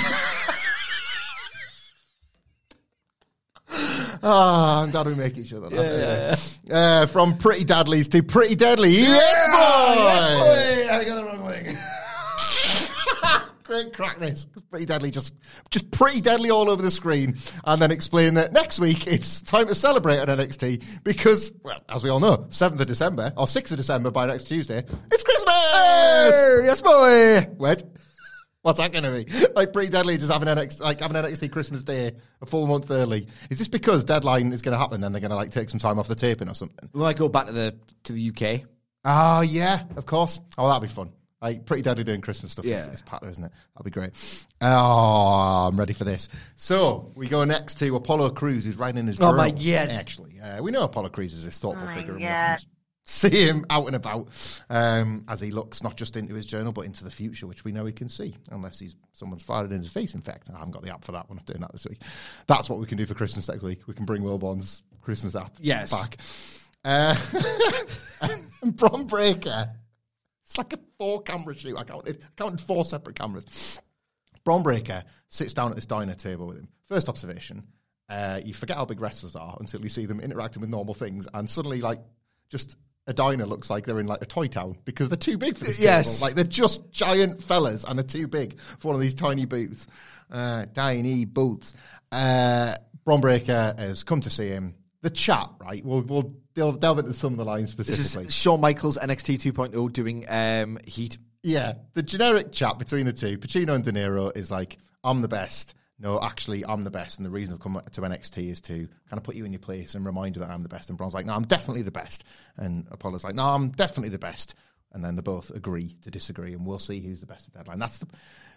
I'm glad we make each other laugh. From Pretty Dadleys to Pretty Deadly. Yes, boy! I got the wrong way. Great crack this. Pretty Deadly, just Pretty Deadly all over the screen, and then explain that next week it's time to celebrate on NXT because, well, as we all know, 7th of December, or 6th of December by next Tuesday, it's Christmas! Hey, yes, boy! Wait. What's that going to be? Like Pretty Deadly just having NXT Christmas Day a full month early. Is this because Deadline is going to happen, then they're going to take some time off the taping or something? We might go back to the UK. Oh, yeah, of course. Oh, that'd be fun. Like Pretty Deadly doing Christmas stuff is patter, isn't it? That'll be great. Oh, I'm ready for this. So we go next to Apollo Crews, who's riding in his drone. Oh my God! Actually, we know Apollo Crews is this thoughtful figure. And see him out and about as he looks not just into his journal but into the future, which we know he can see, unless someone's fired in his face. In fact, I haven't got the app for that. We're not doing that this week. That's what we can do for Christmas next week. We can bring Wilborn's Christmas app back. And Bron Breakker. It's like a 4-camera shoot. I counted 4 separate cameras. Bron Breakker sits down at this diner table with him. First observation, you forget how big wrestlers are until you see them interacting with normal things, and suddenly, just a diner looks like they're in like a toy town because they're too big for this table. Like they're just giant fellas and they're too big for one of these tiny booths. Tiny booths. Bron Breakker has come to see him. The chat, right? We'll delve into some of the lines specifically. This is Shawn Michaels NXT 2.0 doing Heat. Yeah, the generic chat between the two, Pacino and De Niro, is like, I'm the best. No, actually, I'm the best. And the reason I've come to NXT is to kind of put you in your place and remind you that I'm the best. And Bron's like, no, I'm definitely the best. And Apollo's like, no, I'm definitely the best. And then they both agree to disagree, and we'll see who's the best at Deadline.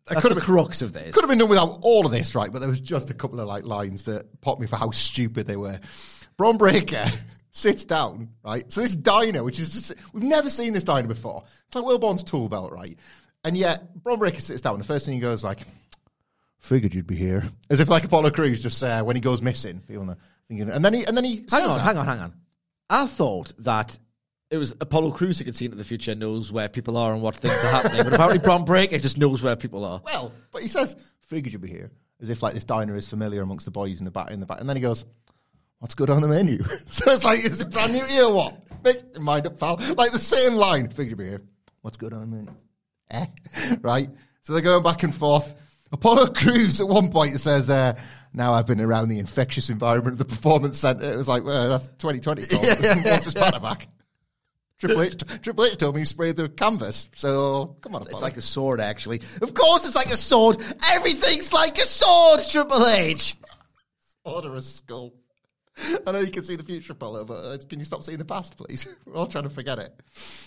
That's the crux of this. Could have been done without all of this, right? But there was just a couple of lines that popped me for how stupid they were. Bron Breakker sits down, right? So this diner, which is just, we've never seen this diner before. It's like Will Bond's tool belt, right? And yet Bron Breakker sits down, and the first thing he goes like, "Figured you'd be here," as if like Apollo Crews just when he goes missing, people know. And then he hang on. I thought that it was Apollo Crews who could see into the future, knows where people are and what things are happening. But apparently Bron Breakker just knows where people are. Well, but he says, "Figured you'd be here," as if like this diner is familiar amongst the boys in the back. And then he goes, "What's good on the menu?" So it's like, is it brand new to you or what? Make your mind up, pal. Like the same line. "Figured you'd be here. What's good on the menu?" Right? So they're going back and forth. Apollo Crews at one point says, "Now I've been around the infectious environment of the Performance Centre." It was like, well, that's 2020. What's his patter back? Triple H told me he sprayed the canvas. So, come on, Apollo. It's like a sword, actually. Of course it's like a sword. Everything's like a sword, Triple H. Sword or a skull. I know you can see the future, Apollo, but can you stop seeing the past, please? We're all trying to forget it.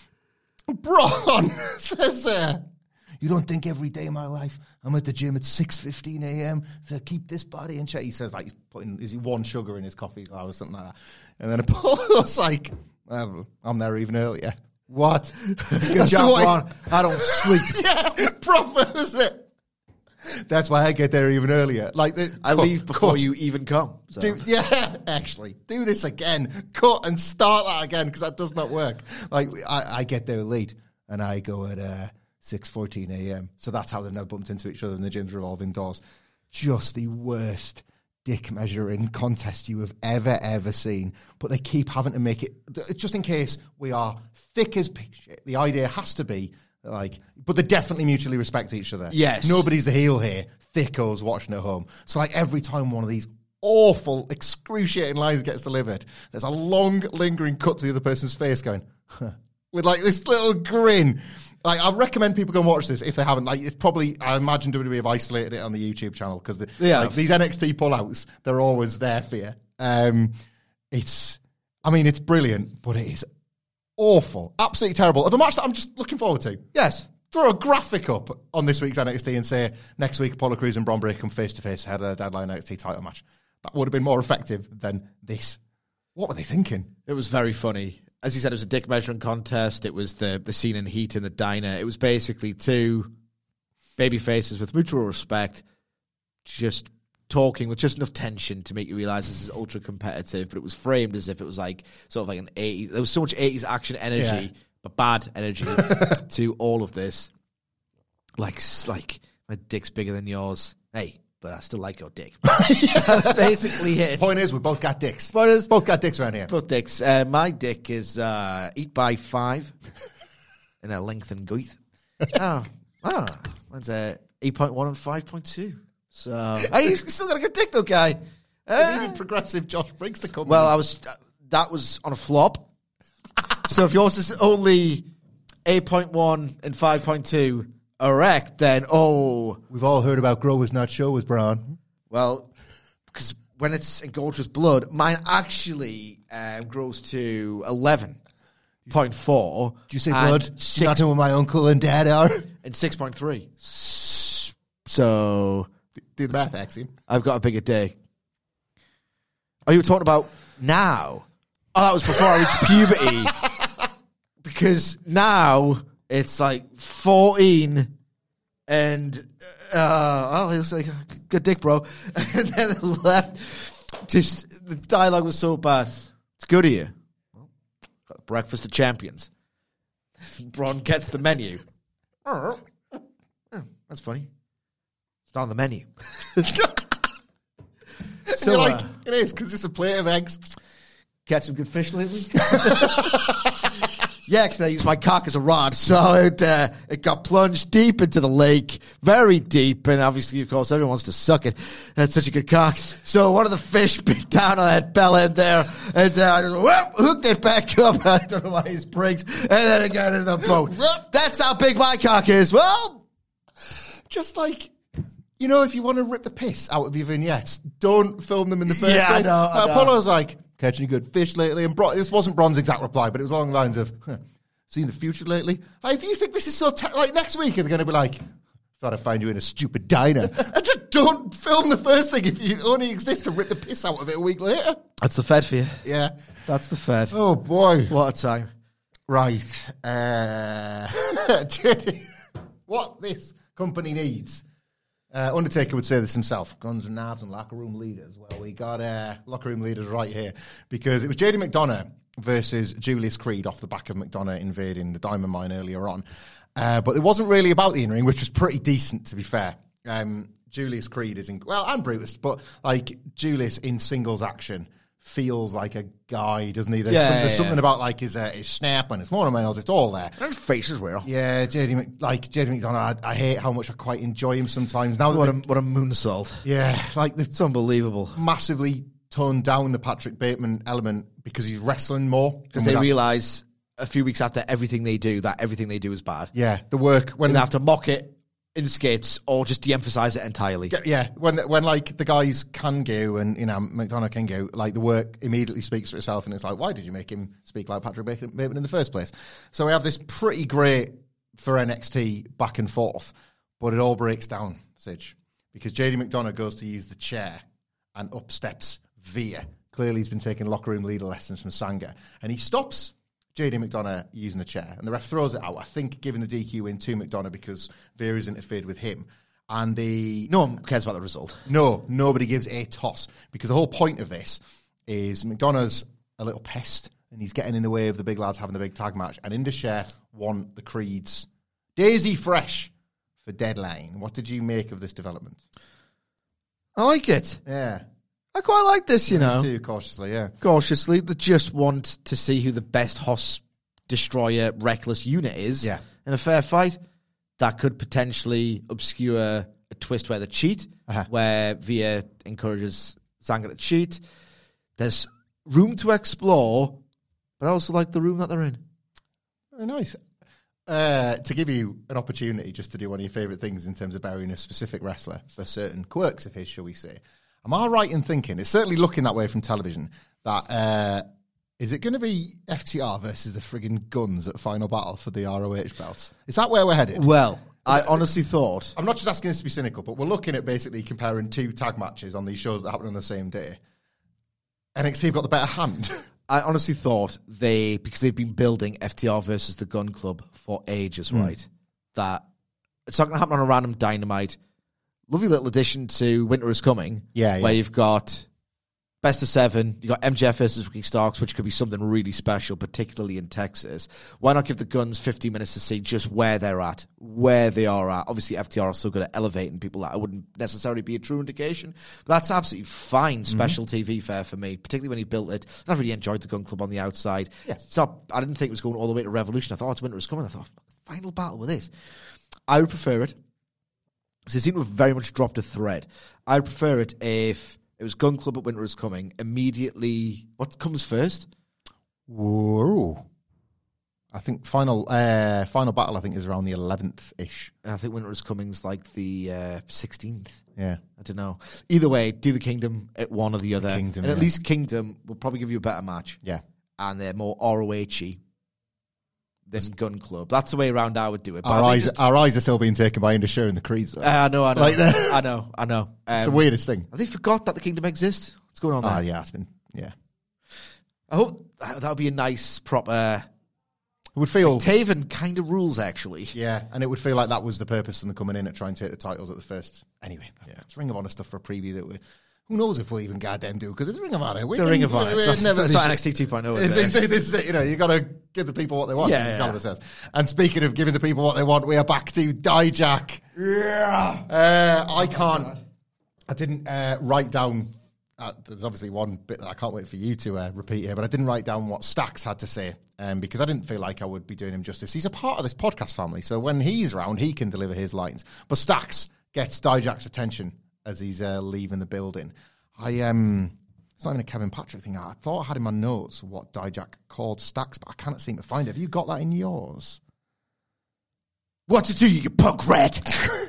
Bron says, "You don't think every day of my life I'm at the gym at 6:15 a.m. to keep this body in check?" He says, like, he's putting, is he one sugar in his coffee or something like that? And then Apollo's like, "I'm there even earlier." What? Good job, Bron. I don't sleep. Yeah, proper, is it? That's why I get there even earlier. Like I leave before you even come. So. Do this again. Cut and start that again, because that does not work. Like I get there late and I go at 6:14 a.m. So that's how they've now bumped into each other and the gym's revolving doors. Just the worst dick measuring contest you have ever seen. But they keep having to make it, just in case we are thick as pig shit. The idea has to be like, but they definitely mutually respect each other. Yes. Nobody's the heel here. Thickos watching at home. So like every time one of these awful, excruciating lines gets delivered, there's a long, lingering cut to the other person's face going, huh, with like this little grin. Like, I recommend people go and watch this if they haven't. Like, it's probably, I imagine WWE have isolated it on the YouTube channel because like, these NXT pullouts, they're always there for you. It's brilliant, but it is awful, absolutely terrible. Of a match that I'm just looking forward to. Yes. Throw a graphic up on this week's NXT and say, next week, Apollo Crews and Bron Breakker come face-to-face ahead of the Deadline NXT title match. That would have been more effective than this. What were they thinking? It was very funny. As you said, it was a dick measuring contest. It was the scene in Heat in the diner. It was basically two baby faces with mutual respect, just talking with just enough tension to make you realize this is ultra competitive, but it was framed as if it was like sort of like an 80s. There was so much 80s action energy, but bad energy to all of this. Like my dick's bigger than yours. Hey, but I still like your dick. That's basically it. Point is, we both got dicks. Both got dicks around here. Both dicks. My dick is 8 by 5 in a length and girth. That's 8.1 and 5.2. So you still got a good dick, though, guy. Needed progressive Josh Briggs to come. Well, that was on a flop. So if yours is only 8.1 and 5.2 erect, then we've all heard about growers not showers, Bron. Well, because when it's engorged with blood, mine actually grows to 11.4. Do you say blood? Not who my uncle and dad are. And 6.3. So do the math, Axiom. I've got a bigger dick. Oh, you were talking about now? Oh, that was before I reached puberty. Because now it's like 14 and it's like good dick, bro. And then left. Just the dialogue was so bad. It's good of you. Well, got breakfast of champions. Bron gets the menu. Oh, that's funny. It's not on the menu. So like, it is because it's a plate of eggs. Catch some good fish lately? Yeah, because I used my cock as a rod, so it got plunged deep into the lake, very deep, and obviously, of course, everyone wants to suck it. That's such a good cock. So one of the fish bit down on that bell end there, and I just hooked it back up. I don't know why he springs, and then it got in the boat. That's how big my cock is. Well, just like, you know, if you want to rip the piss out of your vignettes, don't film them in the first place. I know. Apollo's like, catching any good fish lately? And this wasn't Bron's exact reply, but it was along the lines of, seen the future lately? Like, if you think this is so like next week, they're going to be like, thought I'd find you in a stupid diner. I just don't film the first thing if you only exist to rip the piss out of it a week later. That's the Fed for you. Yeah. That's the Fed. Oh, boy. What a time. Right. JD, what this company needs. Undertaker would say this himself. Guns and knives and locker room leaders. Well, we got locker room leaders right here. Because it was JD McDonough versus Julius Creed off the back of McDonough invading the Diamond Mine earlier on. But it wasn't really about the in-ring, which was pretty decent, to be fair. Julius Creed is and Brutus, but like Julius in singles action feels like a guy, doesn't he? There's something about like his snap and his monomails, it's all there. And his face as well. Yeah, JD McDonough, I hate how much I quite enjoy him sometimes. Now what a moonsault. Yeah, like it's unbelievable. Massively toned down the Patrick Bateman element because he's wrestling more. Because they realise a few weeks after everything they do, that everything they do is bad. Yeah, the work when they have to mock it in skits or just de-emphasize it entirely. Yeah, when like the guys can go and McDonough can go, like the work immediately speaks for itself, and it's like, why did you make him speak like Patrick Bateman in the first place? So we have this pretty great for NXT back and forth, but it all breaks down, Sidge, because JD McDonough goes to use the chair and up steps Veer. Clearly he's been taking locker room leader lessons from Sanga, and he stops JD McDonough using the chair, and the ref throws it out, I think giving the DQ in to McDonough because Veer's interfered with him. And no one cares about the result. No, nobody gives a toss, because the whole point of this is McDonough's a little pest, and he's getting in the way of the big lads having the big tag match, and Indus want the Creeds Daisy Fresh for Deadline. What did you make of this development? I like it. Yeah. I quite like this, you know. Too, cautiously, yeah. Cautiously. They just want to see who the best Hoss Destroyer Reckless unit is in a fair fight. That could potentially obscure a twist where they cheat, where Veer encourages Sanga to cheat. There's room to explore, but I also like the room that they're in. Very nice. To give you an opportunity just to do one of your favourite things in terms of burying a specific wrestler for certain quirks of his, shall we say. Am I right in thinking, it's certainly looking that way from television, that is it going to be FTR versus the friggin' Guns at Final Battle for the ROH belts? Is that where we're headed? Well, I honestly thought... I'm not just asking this to be cynical, but we're looking at basically comparing two tag matches on these shows that happen on the same day. NXT have got the better hand. I honestly thought because they've been building FTR versus the Gun Club for ages, right? That it's not going to happen on a random Dynamite. Lovely little addition to Winter is Coming. Where you've got best of 7, you've got MJF versus Ricky Starks, which could be something really special, particularly in Texas. Why not give the Guns 15 minutes to see just where they're at, where they are at? Obviously, FTR are so good at elevating people that it wouldn't necessarily be a true indication. But that's absolutely fine special TV fare for me, particularly when he built it. And I've really enjoyed the Gun Club on the outside. Yeah. I didn't think it was going all the way to Revolution. I thought, it's Winter is Coming. I thought, Final Battle with this. I would prefer it. So they seem to have very much dropped a thread. I'd prefer it if it was Gun Club at Winter is Coming. Immediately, what comes first? Whoa. I think Final Battle, I think, is around the 11th-ish. And I think Winter is Coming's like the 16th. Yeah. I don't know. Either way, do the Kingdom at one or the other. Kingdom, and at least Kingdom will probably give you a better match. Yeah. And they're more ROH-y than Gun Club. That's the way around I would do it. Our eyes are still being taken by Indus and the Creeds. I know. Like I know. It's the weirdest thing. Have they forgot that the Kingdom exists? What's going on there? Yeah, it's been, yeah. I hope that would be a nice, proper... It would feel... Taven kind of rules, actually. Yeah, and it would feel like that was the purpose of them coming in at trying to take the titles at the first... Anyway, it's Ring of Honor stuff for a preview that we... Who knows if we'll even goddamn do, because it's Ring of Honor. It's a Ring of Honor. It's not NXT 2.0. This is it, you got to give the people what they want. Yeah. Says. And speaking of giving the people what they want, we are back to Dijak. Yeah. I didn't write down, there's obviously one bit that I can't wait for you to repeat here, but I didn't write down what Stax had to say, because I didn't feel like I would be doing him justice. He's a part of this podcast family, so when he's around, he can deliver his lines. But Stax gets Dijak's attention as he's leaving the building. It's not even a Kevin Patrick thing. I thought I had in my notes what Dijak called Stax, but I can't seem to find it. Have you got that in yours? What's it to you punk rat?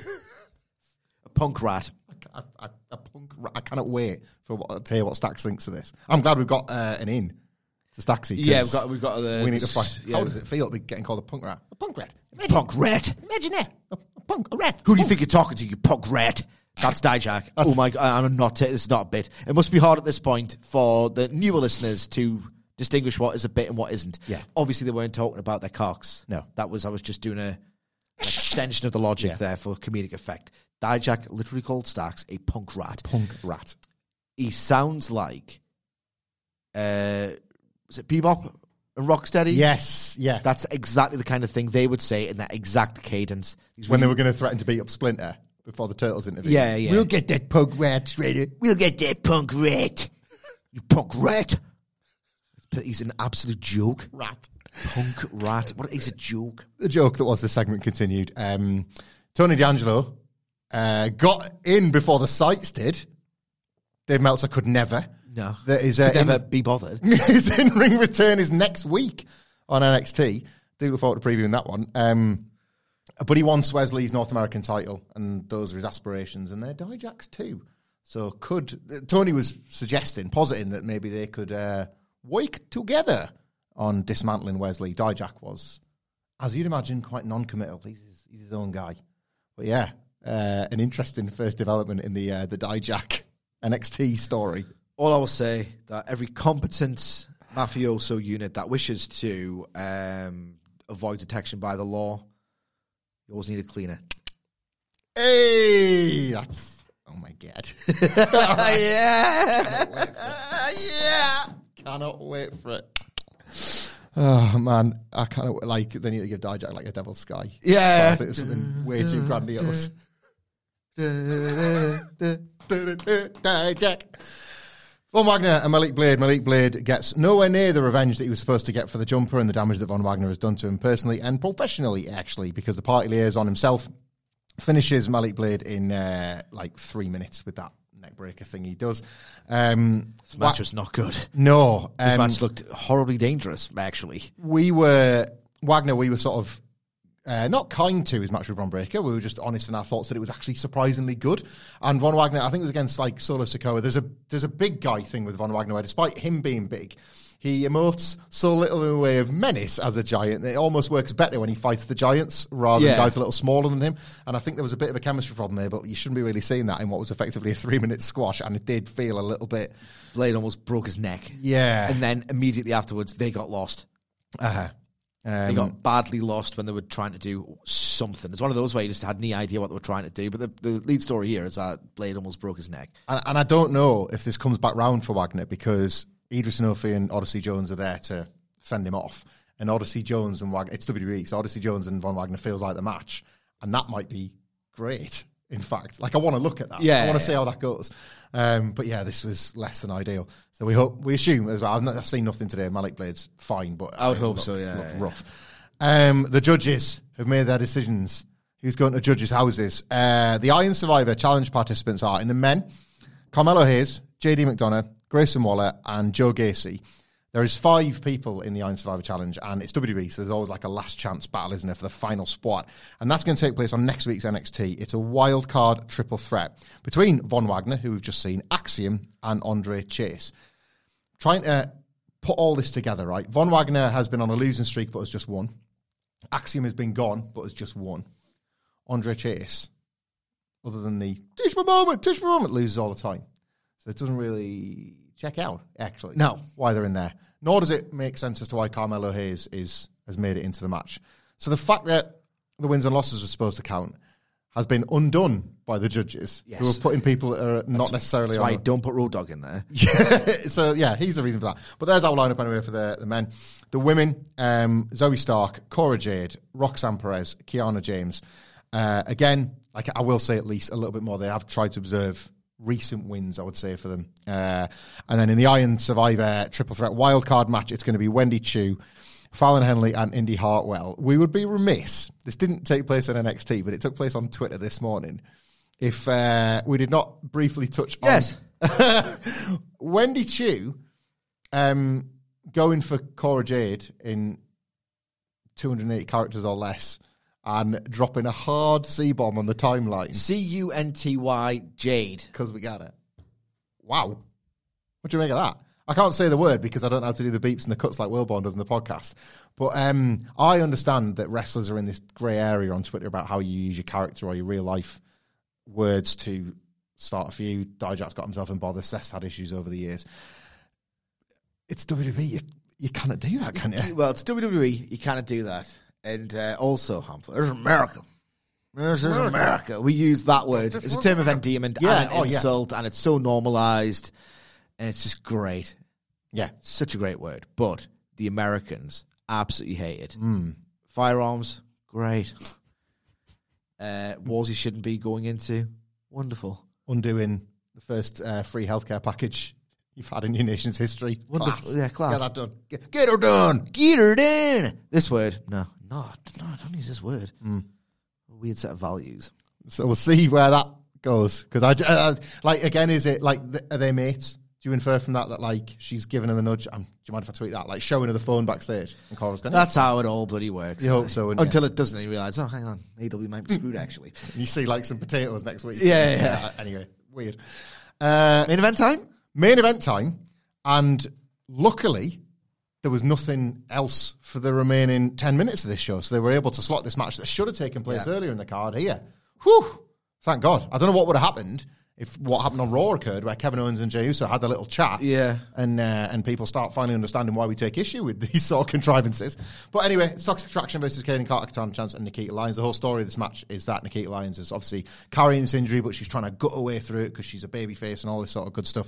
A punk rat. A punk rat. I cannot wait to hear what Stax thinks of this. I'm glad we've got an in to Staxy. Yeah, we've got we need to find. How does it feel to be getting called a punk rat? A punk rat. Punk rat. Imagine that. A punk rat. Who do you think you're talking to, you punk rat? That's Dijak. Oh my God, I'm not. This is not a bit. It must be hard at this point for the newer listeners to distinguish what is a bit and what isn't. Yeah. Obviously, they weren't talking about their cocks. No. I was just doing an extension of the logic there for comedic effect. Dijak literally called Stax a punk rat. Punk rat. He sounds like, is it Bebop and Rocksteady? Yes, yeah. That's exactly the kind of thing they would say in that exact cadence. When they were going to threaten to beat up Splinter before the Turtles interview. Yeah, yeah. We'll get that punk rat, Shredder. We'll get that punk rat. You punk rat. He's an absolute joke. Rat. Punk rat. What is a joke? The joke that was the segment continued. Tony D'Angelo got in before the sites did. Dave Meltzer could never. No. Could never be bothered. His in-ring return is next week on NXT. Do look forward to previewing that one. But he wants Wesley's North American title, and those are his aspirations, and they're Dijak's too. So Tony was positing that maybe they could work together on dismantling Wesley. Dijak was, as you'd imagine, quite non-committal. He's his own guy. But yeah, an interesting first development in the Dijak NXT story. All I will say that every competent mafioso unit that wishes to avoid detection by the law, you always need a cleaner. Hey, that's oh my God! Yeah. Cannot wait for it. Oh man, I can't like. They need to give Dijak like a Devil's Sky. Yeah, so I think it's something way too grandiose. Dijak. Von Wagner and Malik Blade. Malik Blade gets nowhere near the revenge that he was supposed to get for the jumper and the damage that Von Wagner has done to him personally and professionally, actually, because the party liaison himself finishes Malik Blade in 3 minutes with that neckbreaker thing he does. This match was not good. No. This match looked horribly dangerous, actually. We were sort of not kind to his match with Bron Breakker. We were just honest in our thoughts that it was actually surprisingly good. And Von Wagner, I think it was against like Solo Sikoa. There's a big guy thing with Von Wagner where despite him being big, he emotes so little in the way of menace as a giant. It almost works better when he fights the giants rather than guys a little smaller than him. And I think there was a bit of a chemistry problem there, but you shouldn't be really seeing that in what was effectively a 3-minute squash. And it did feel a little bit... Blade almost broke his neck. Yeah. And then immediately afterwards, they got lost. They got badly lost when they were trying to do something. It's one of those where you just had any idea what they were trying to do. But the lead story here is that Blade almost broke his neck. And I don't know if this comes back round for Wagner because Idris Inoue and Odyssey Jones are there to fend him off. And Odyssey Jones and Wagner, it's WWE, so Odyssey Jones and Von Wagner feels like the match. And that might be great, in fact. Like, I want to look at that. Yeah, I want to see how that goes. But yeah, this was less than ideal. So we assume as well. I've seen nothing today. Malik Blade's fine, but I would hope so. Yeah, looked rough. The judges have made their decisions. Who's going to judges' houses? The Iron Survivor Challenge participants are in the men: Carmelo Hayes, JD McDonough, Grayson Waller, and Joe Gacy. There is 5 people in the Iron Survivor Challenge, and it's WWE, so there's always like a last chance battle, isn't there, for the final spot. And that's going to take place on next week's NXT. It's a wild card triple threat between Von Wagner, who we've just seen, Axiom, and Andre Chase. Trying to put all this together, right? Von Wagner has been on a losing streak, but has just won. Axiom has been gone, but has just won. Andre Chase, other than the Tish my moment, loses all the time. So it doesn't really check out, actually. No. Why they're in there. Nor does it make sense as to why Carmelo Hayes has made it into the match. So the fact that the wins and losses were supposed to count has been undone by the judges, who are putting people that are not necessarily that's on. That's why don't put Road Dogg in there. So, yeah, he's the reason for that. But there's our lineup anyway for the men. The women, Zoe Stark, Cora Jade, Roxanne Perez, Kiana James. Again, like I will say at least a little bit more. They have tried to observe recent wins, I would say, for them. And then in the Iron Survivor triple threat wildcard match, it's going to be Wendy Chu, Fallon Henley, and Indy Hartwell. We would be remiss. This didn't take place in NXT, but it took place on Twitter this morning. If we did not briefly touch on Wendy Chu going for Cora Jade in 280 characters or less and dropping a hard C-bomb on the timeline. C-U-N-T-Y Jade. Because we got it. Wow. What do you make of that? I can't say the word because I don't know how to do the beeps and the cuts like Wilborn does in the podcast. But I understand that wrestlers are in this grey area on Twitter about how you use your character or your real life words to start a feud. Dijak's got himself in bother. Seth's had issues over the years. It's WWE. You cannot do that, can you? Well, it's WWE. You cannot do that. And also, there's America. This is America. We use that word. It's a term of endearment and an insult, and it's so normalized, and it's just great. Yeah. Such a great word. But the Americans absolutely hate it. Firearms, great. Wars you shouldn't be going into, wonderful. Undoing the first free healthcare package you've had in your nation's history. Wonderful. Class. Yeah, class. Get that done. Get her done. Get her done. This word, no, don't use this word. A weird set of values. So we'll see where that goes. Because I like, again, is it like, are they mates? Do you infer from that like she's giving her the nudge? Do you mind if I tweet that? Like showing her the phone backstage and Cora's going. That's how it all bloody works. You hope so, until it doesn't, and you realise, oh, hang on, AW might be screwed actually. You see like some potatoes next week. Yeah. Anyway, weird. Main event time. Main event time, and luckily there was nothing else for the remaining 10 minutes of this show, so they were able to slot this match that should have taken place earlier in the card here. Whew! Thank God. I don't know what would have happened if what happened on Raw occurred, where Kevin Owens and Jey Uso had a little chat, and people start finally understanding why we take issue with these sort of contrivances. But anyway, Toxic Attraction versus Kaden Carter, Katana Chance, and Nikita Lyons. The whole story of this match is that Nikita Lyons is obviously carrying this injury, but she's trying to gut her way through it because she's a babyface and all this sort of good stuff.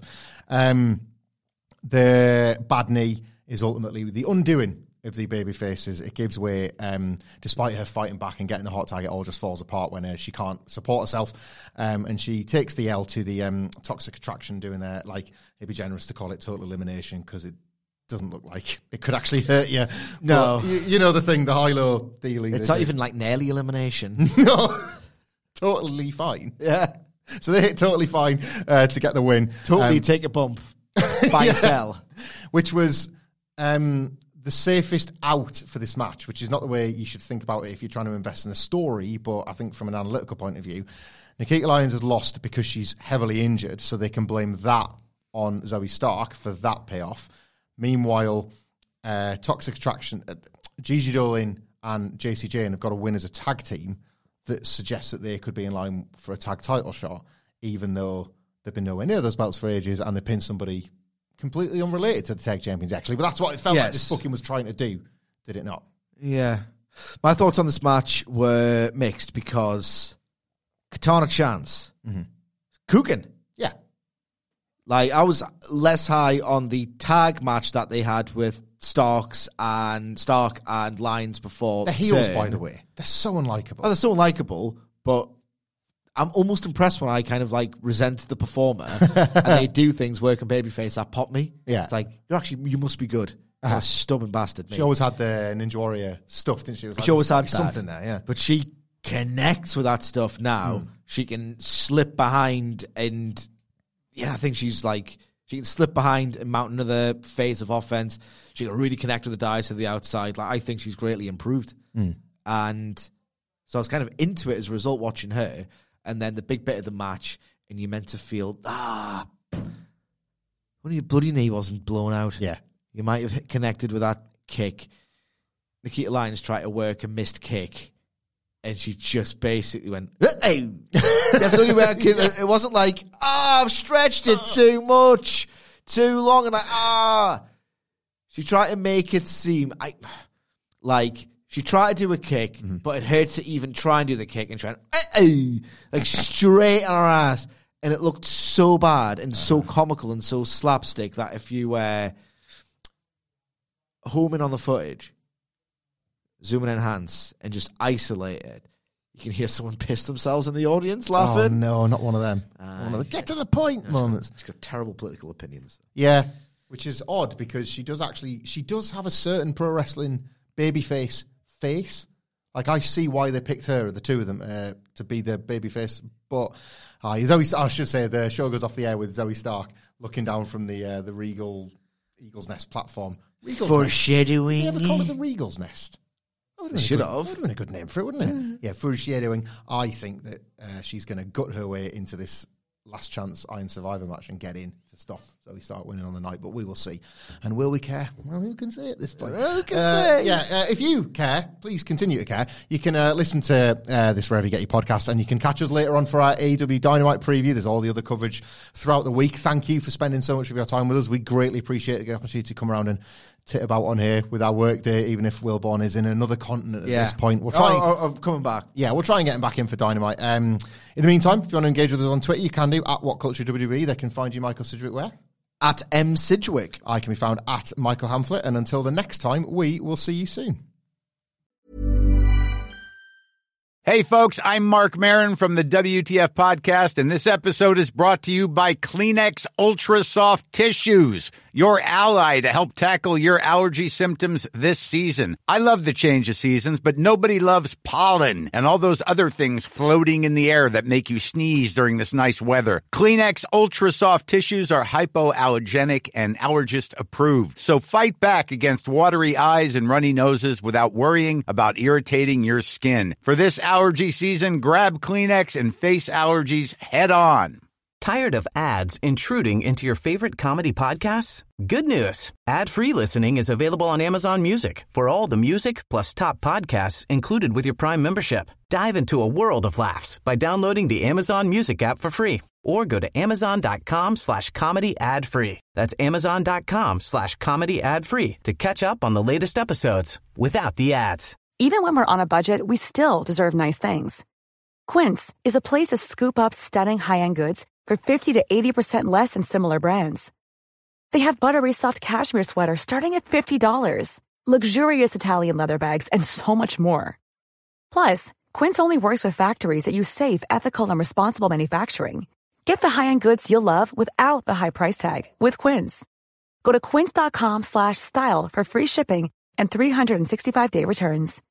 The bad knee is ultimately the undoing of the baby faces. It gives way, despite her fighting back and getting the hot tag, it all just falls apart when she can't support herself. And she takes the L to the Toxic Attraction, doing their, like, it'd be generous to call it total elimination because it doesn't look like it could actually hurt you. No. But, you know the thing, the high-low dealing. It's not even like nearly elimination. No. Totally fine. Yeah. So they hit totally fine to get the win. Totally take a bump. Buy a sell. Which was the safest out for this match, which is not the way you should think about it if you're trying to invest in a story, but I think from an analytical point of view, Nikita Lyons has lost because she's heavily injured, so they can blame that on Zoe Stark for that payoff. Meanwhile, Toxic Attraction, Gigi Dolin and JC Jane have got a win as a tag team that suggests that they could be in line for a tag title shot, even though they've been nowhere near those belts for ages, and they pinned somebody completely unrelated to the tag champions, actually. But that's what it felt like this fucking was trying to do, did it not? Yeah. My thoughts on this match were mixed because Katana Chance, cooking. Yeah. Like, I was less high on the tag match that they had with Stark and Lyons before. The heels, by the way. They're so unlikable. Oh, they're so unlikable, but I'm almost impressed when I kind of like resent the performer and they do things working babyface that pop me. Yeah. It's like, you must be good. You're a stubborn bastard, mate. She always had the Ninja Warrior stuff, didn't she? It was She always had something there, yeah. But she connects with that stuff now. She can slip behind and, I think she's like, she can slip behind and mount another phase of offense. She can really connect with the dice to the outside. Like, I think she's greatly improved. And so I was kind of into it as a result watching her. And then the big bit of the match, and you're meant to feel, when your bloody knee wasn't blown out. Yeah. You might have connected with that kick. Nikita Lyons tried to work a missed kick, and she just basically went, hey! That's the only way I could. It wasn't like, I've stretched it too much, too long, and She tried to make it seem, she tried to do a kick, but it hurt to even try and do the kick, and she went, like straight on her ass. And it looked so bad and so comical and so slapstick that if you were homing on the footage, zoom and enhance, and just isolate it, you can hear someone piss themselves in the audience laughing. Oh, no, not one of them. One of the get to the point moments. She's got terrible political opinions. Yeah, which is odd because she does have a certain pro wrestling babyface face. Like, I see why they picked her, the two of them, to be the babyface. But I should say the show goes off the air with Zoe Stark looking down from the Regal Eagle's Nest platform. Foreshadowing. You ever call it the Regal's Nest? Should have. That would have been a good name for it, wouldn't it? Yeah, foreshadowing. I think that she's going to gut her way into this last chance Iron Survivor match and get in to stop. So we start winning on the night, but we will see. And will we care? Well, who can say at this point? Who can say? If you care, please continue to care. You can listen to this wherever you get your podcast, and you can catch us later on for our AEW Dynamite preview. There's all the other coverage throughout the week. Thank you for spending so much of your time with us. We greatly appreciate the opportunity to come around and tit about on here with our work day, even if Wilborn is in another continent at this point. We'll try. I'm coming back. Yeah, we'll try and get him back in for Dynamite. In the meantime, if you want to engage with us on Twitter, you can do at WhatCultureWWE. They can find you, Michael Sidgwick, where? At M. Sidgwick. I can be found at Michael Hamflett. And until the next time, we will see you soon. Hey, folks, I'm Mark Maron from the WTF Podcast, and this episode is brought to you by Kleenex Ultra Soft Tissues, your ally to help tackle your allergy symptoms this season. I love the change of seasons, but nobody loves pollen and all those other things floating in the air that make you sneeze during this nice weather. Kleenex Ultra Soft Tissues are hypoallergenic and allergist approved, so fight back against watery eyes and runny noses without worrying about irritating your skin. For this allergy season, grab Kleenex and face allergies head on. Tired of ads intruding into your favorite comedy podcasts? Good news. Ad-free listening is available on Amazon Music for all the music plus top podcasts included with your Prime membership. Dive into a world of laughs by downloading the Amazon Music app for free or go to amazon.com/comedy ad-free. That's amazon.com/comedy ad-free to catch up on the latest episodes without the ads. Even when we're on a budget, we still deserve nice things. Quince is a place to scoop up stunning high-end goods for 50 to 80% less than similar brands. They have buttery soft cashmere sweaters starting at $50, luxurious Italian leather bags, and so much more. Plus, Quince only works with factories that use safe, ethical, and responsible manufacturing. Get the high-end goods you'll love without the high price tag with Quince. Go to quince.com/style for free shipping and 365-day returns.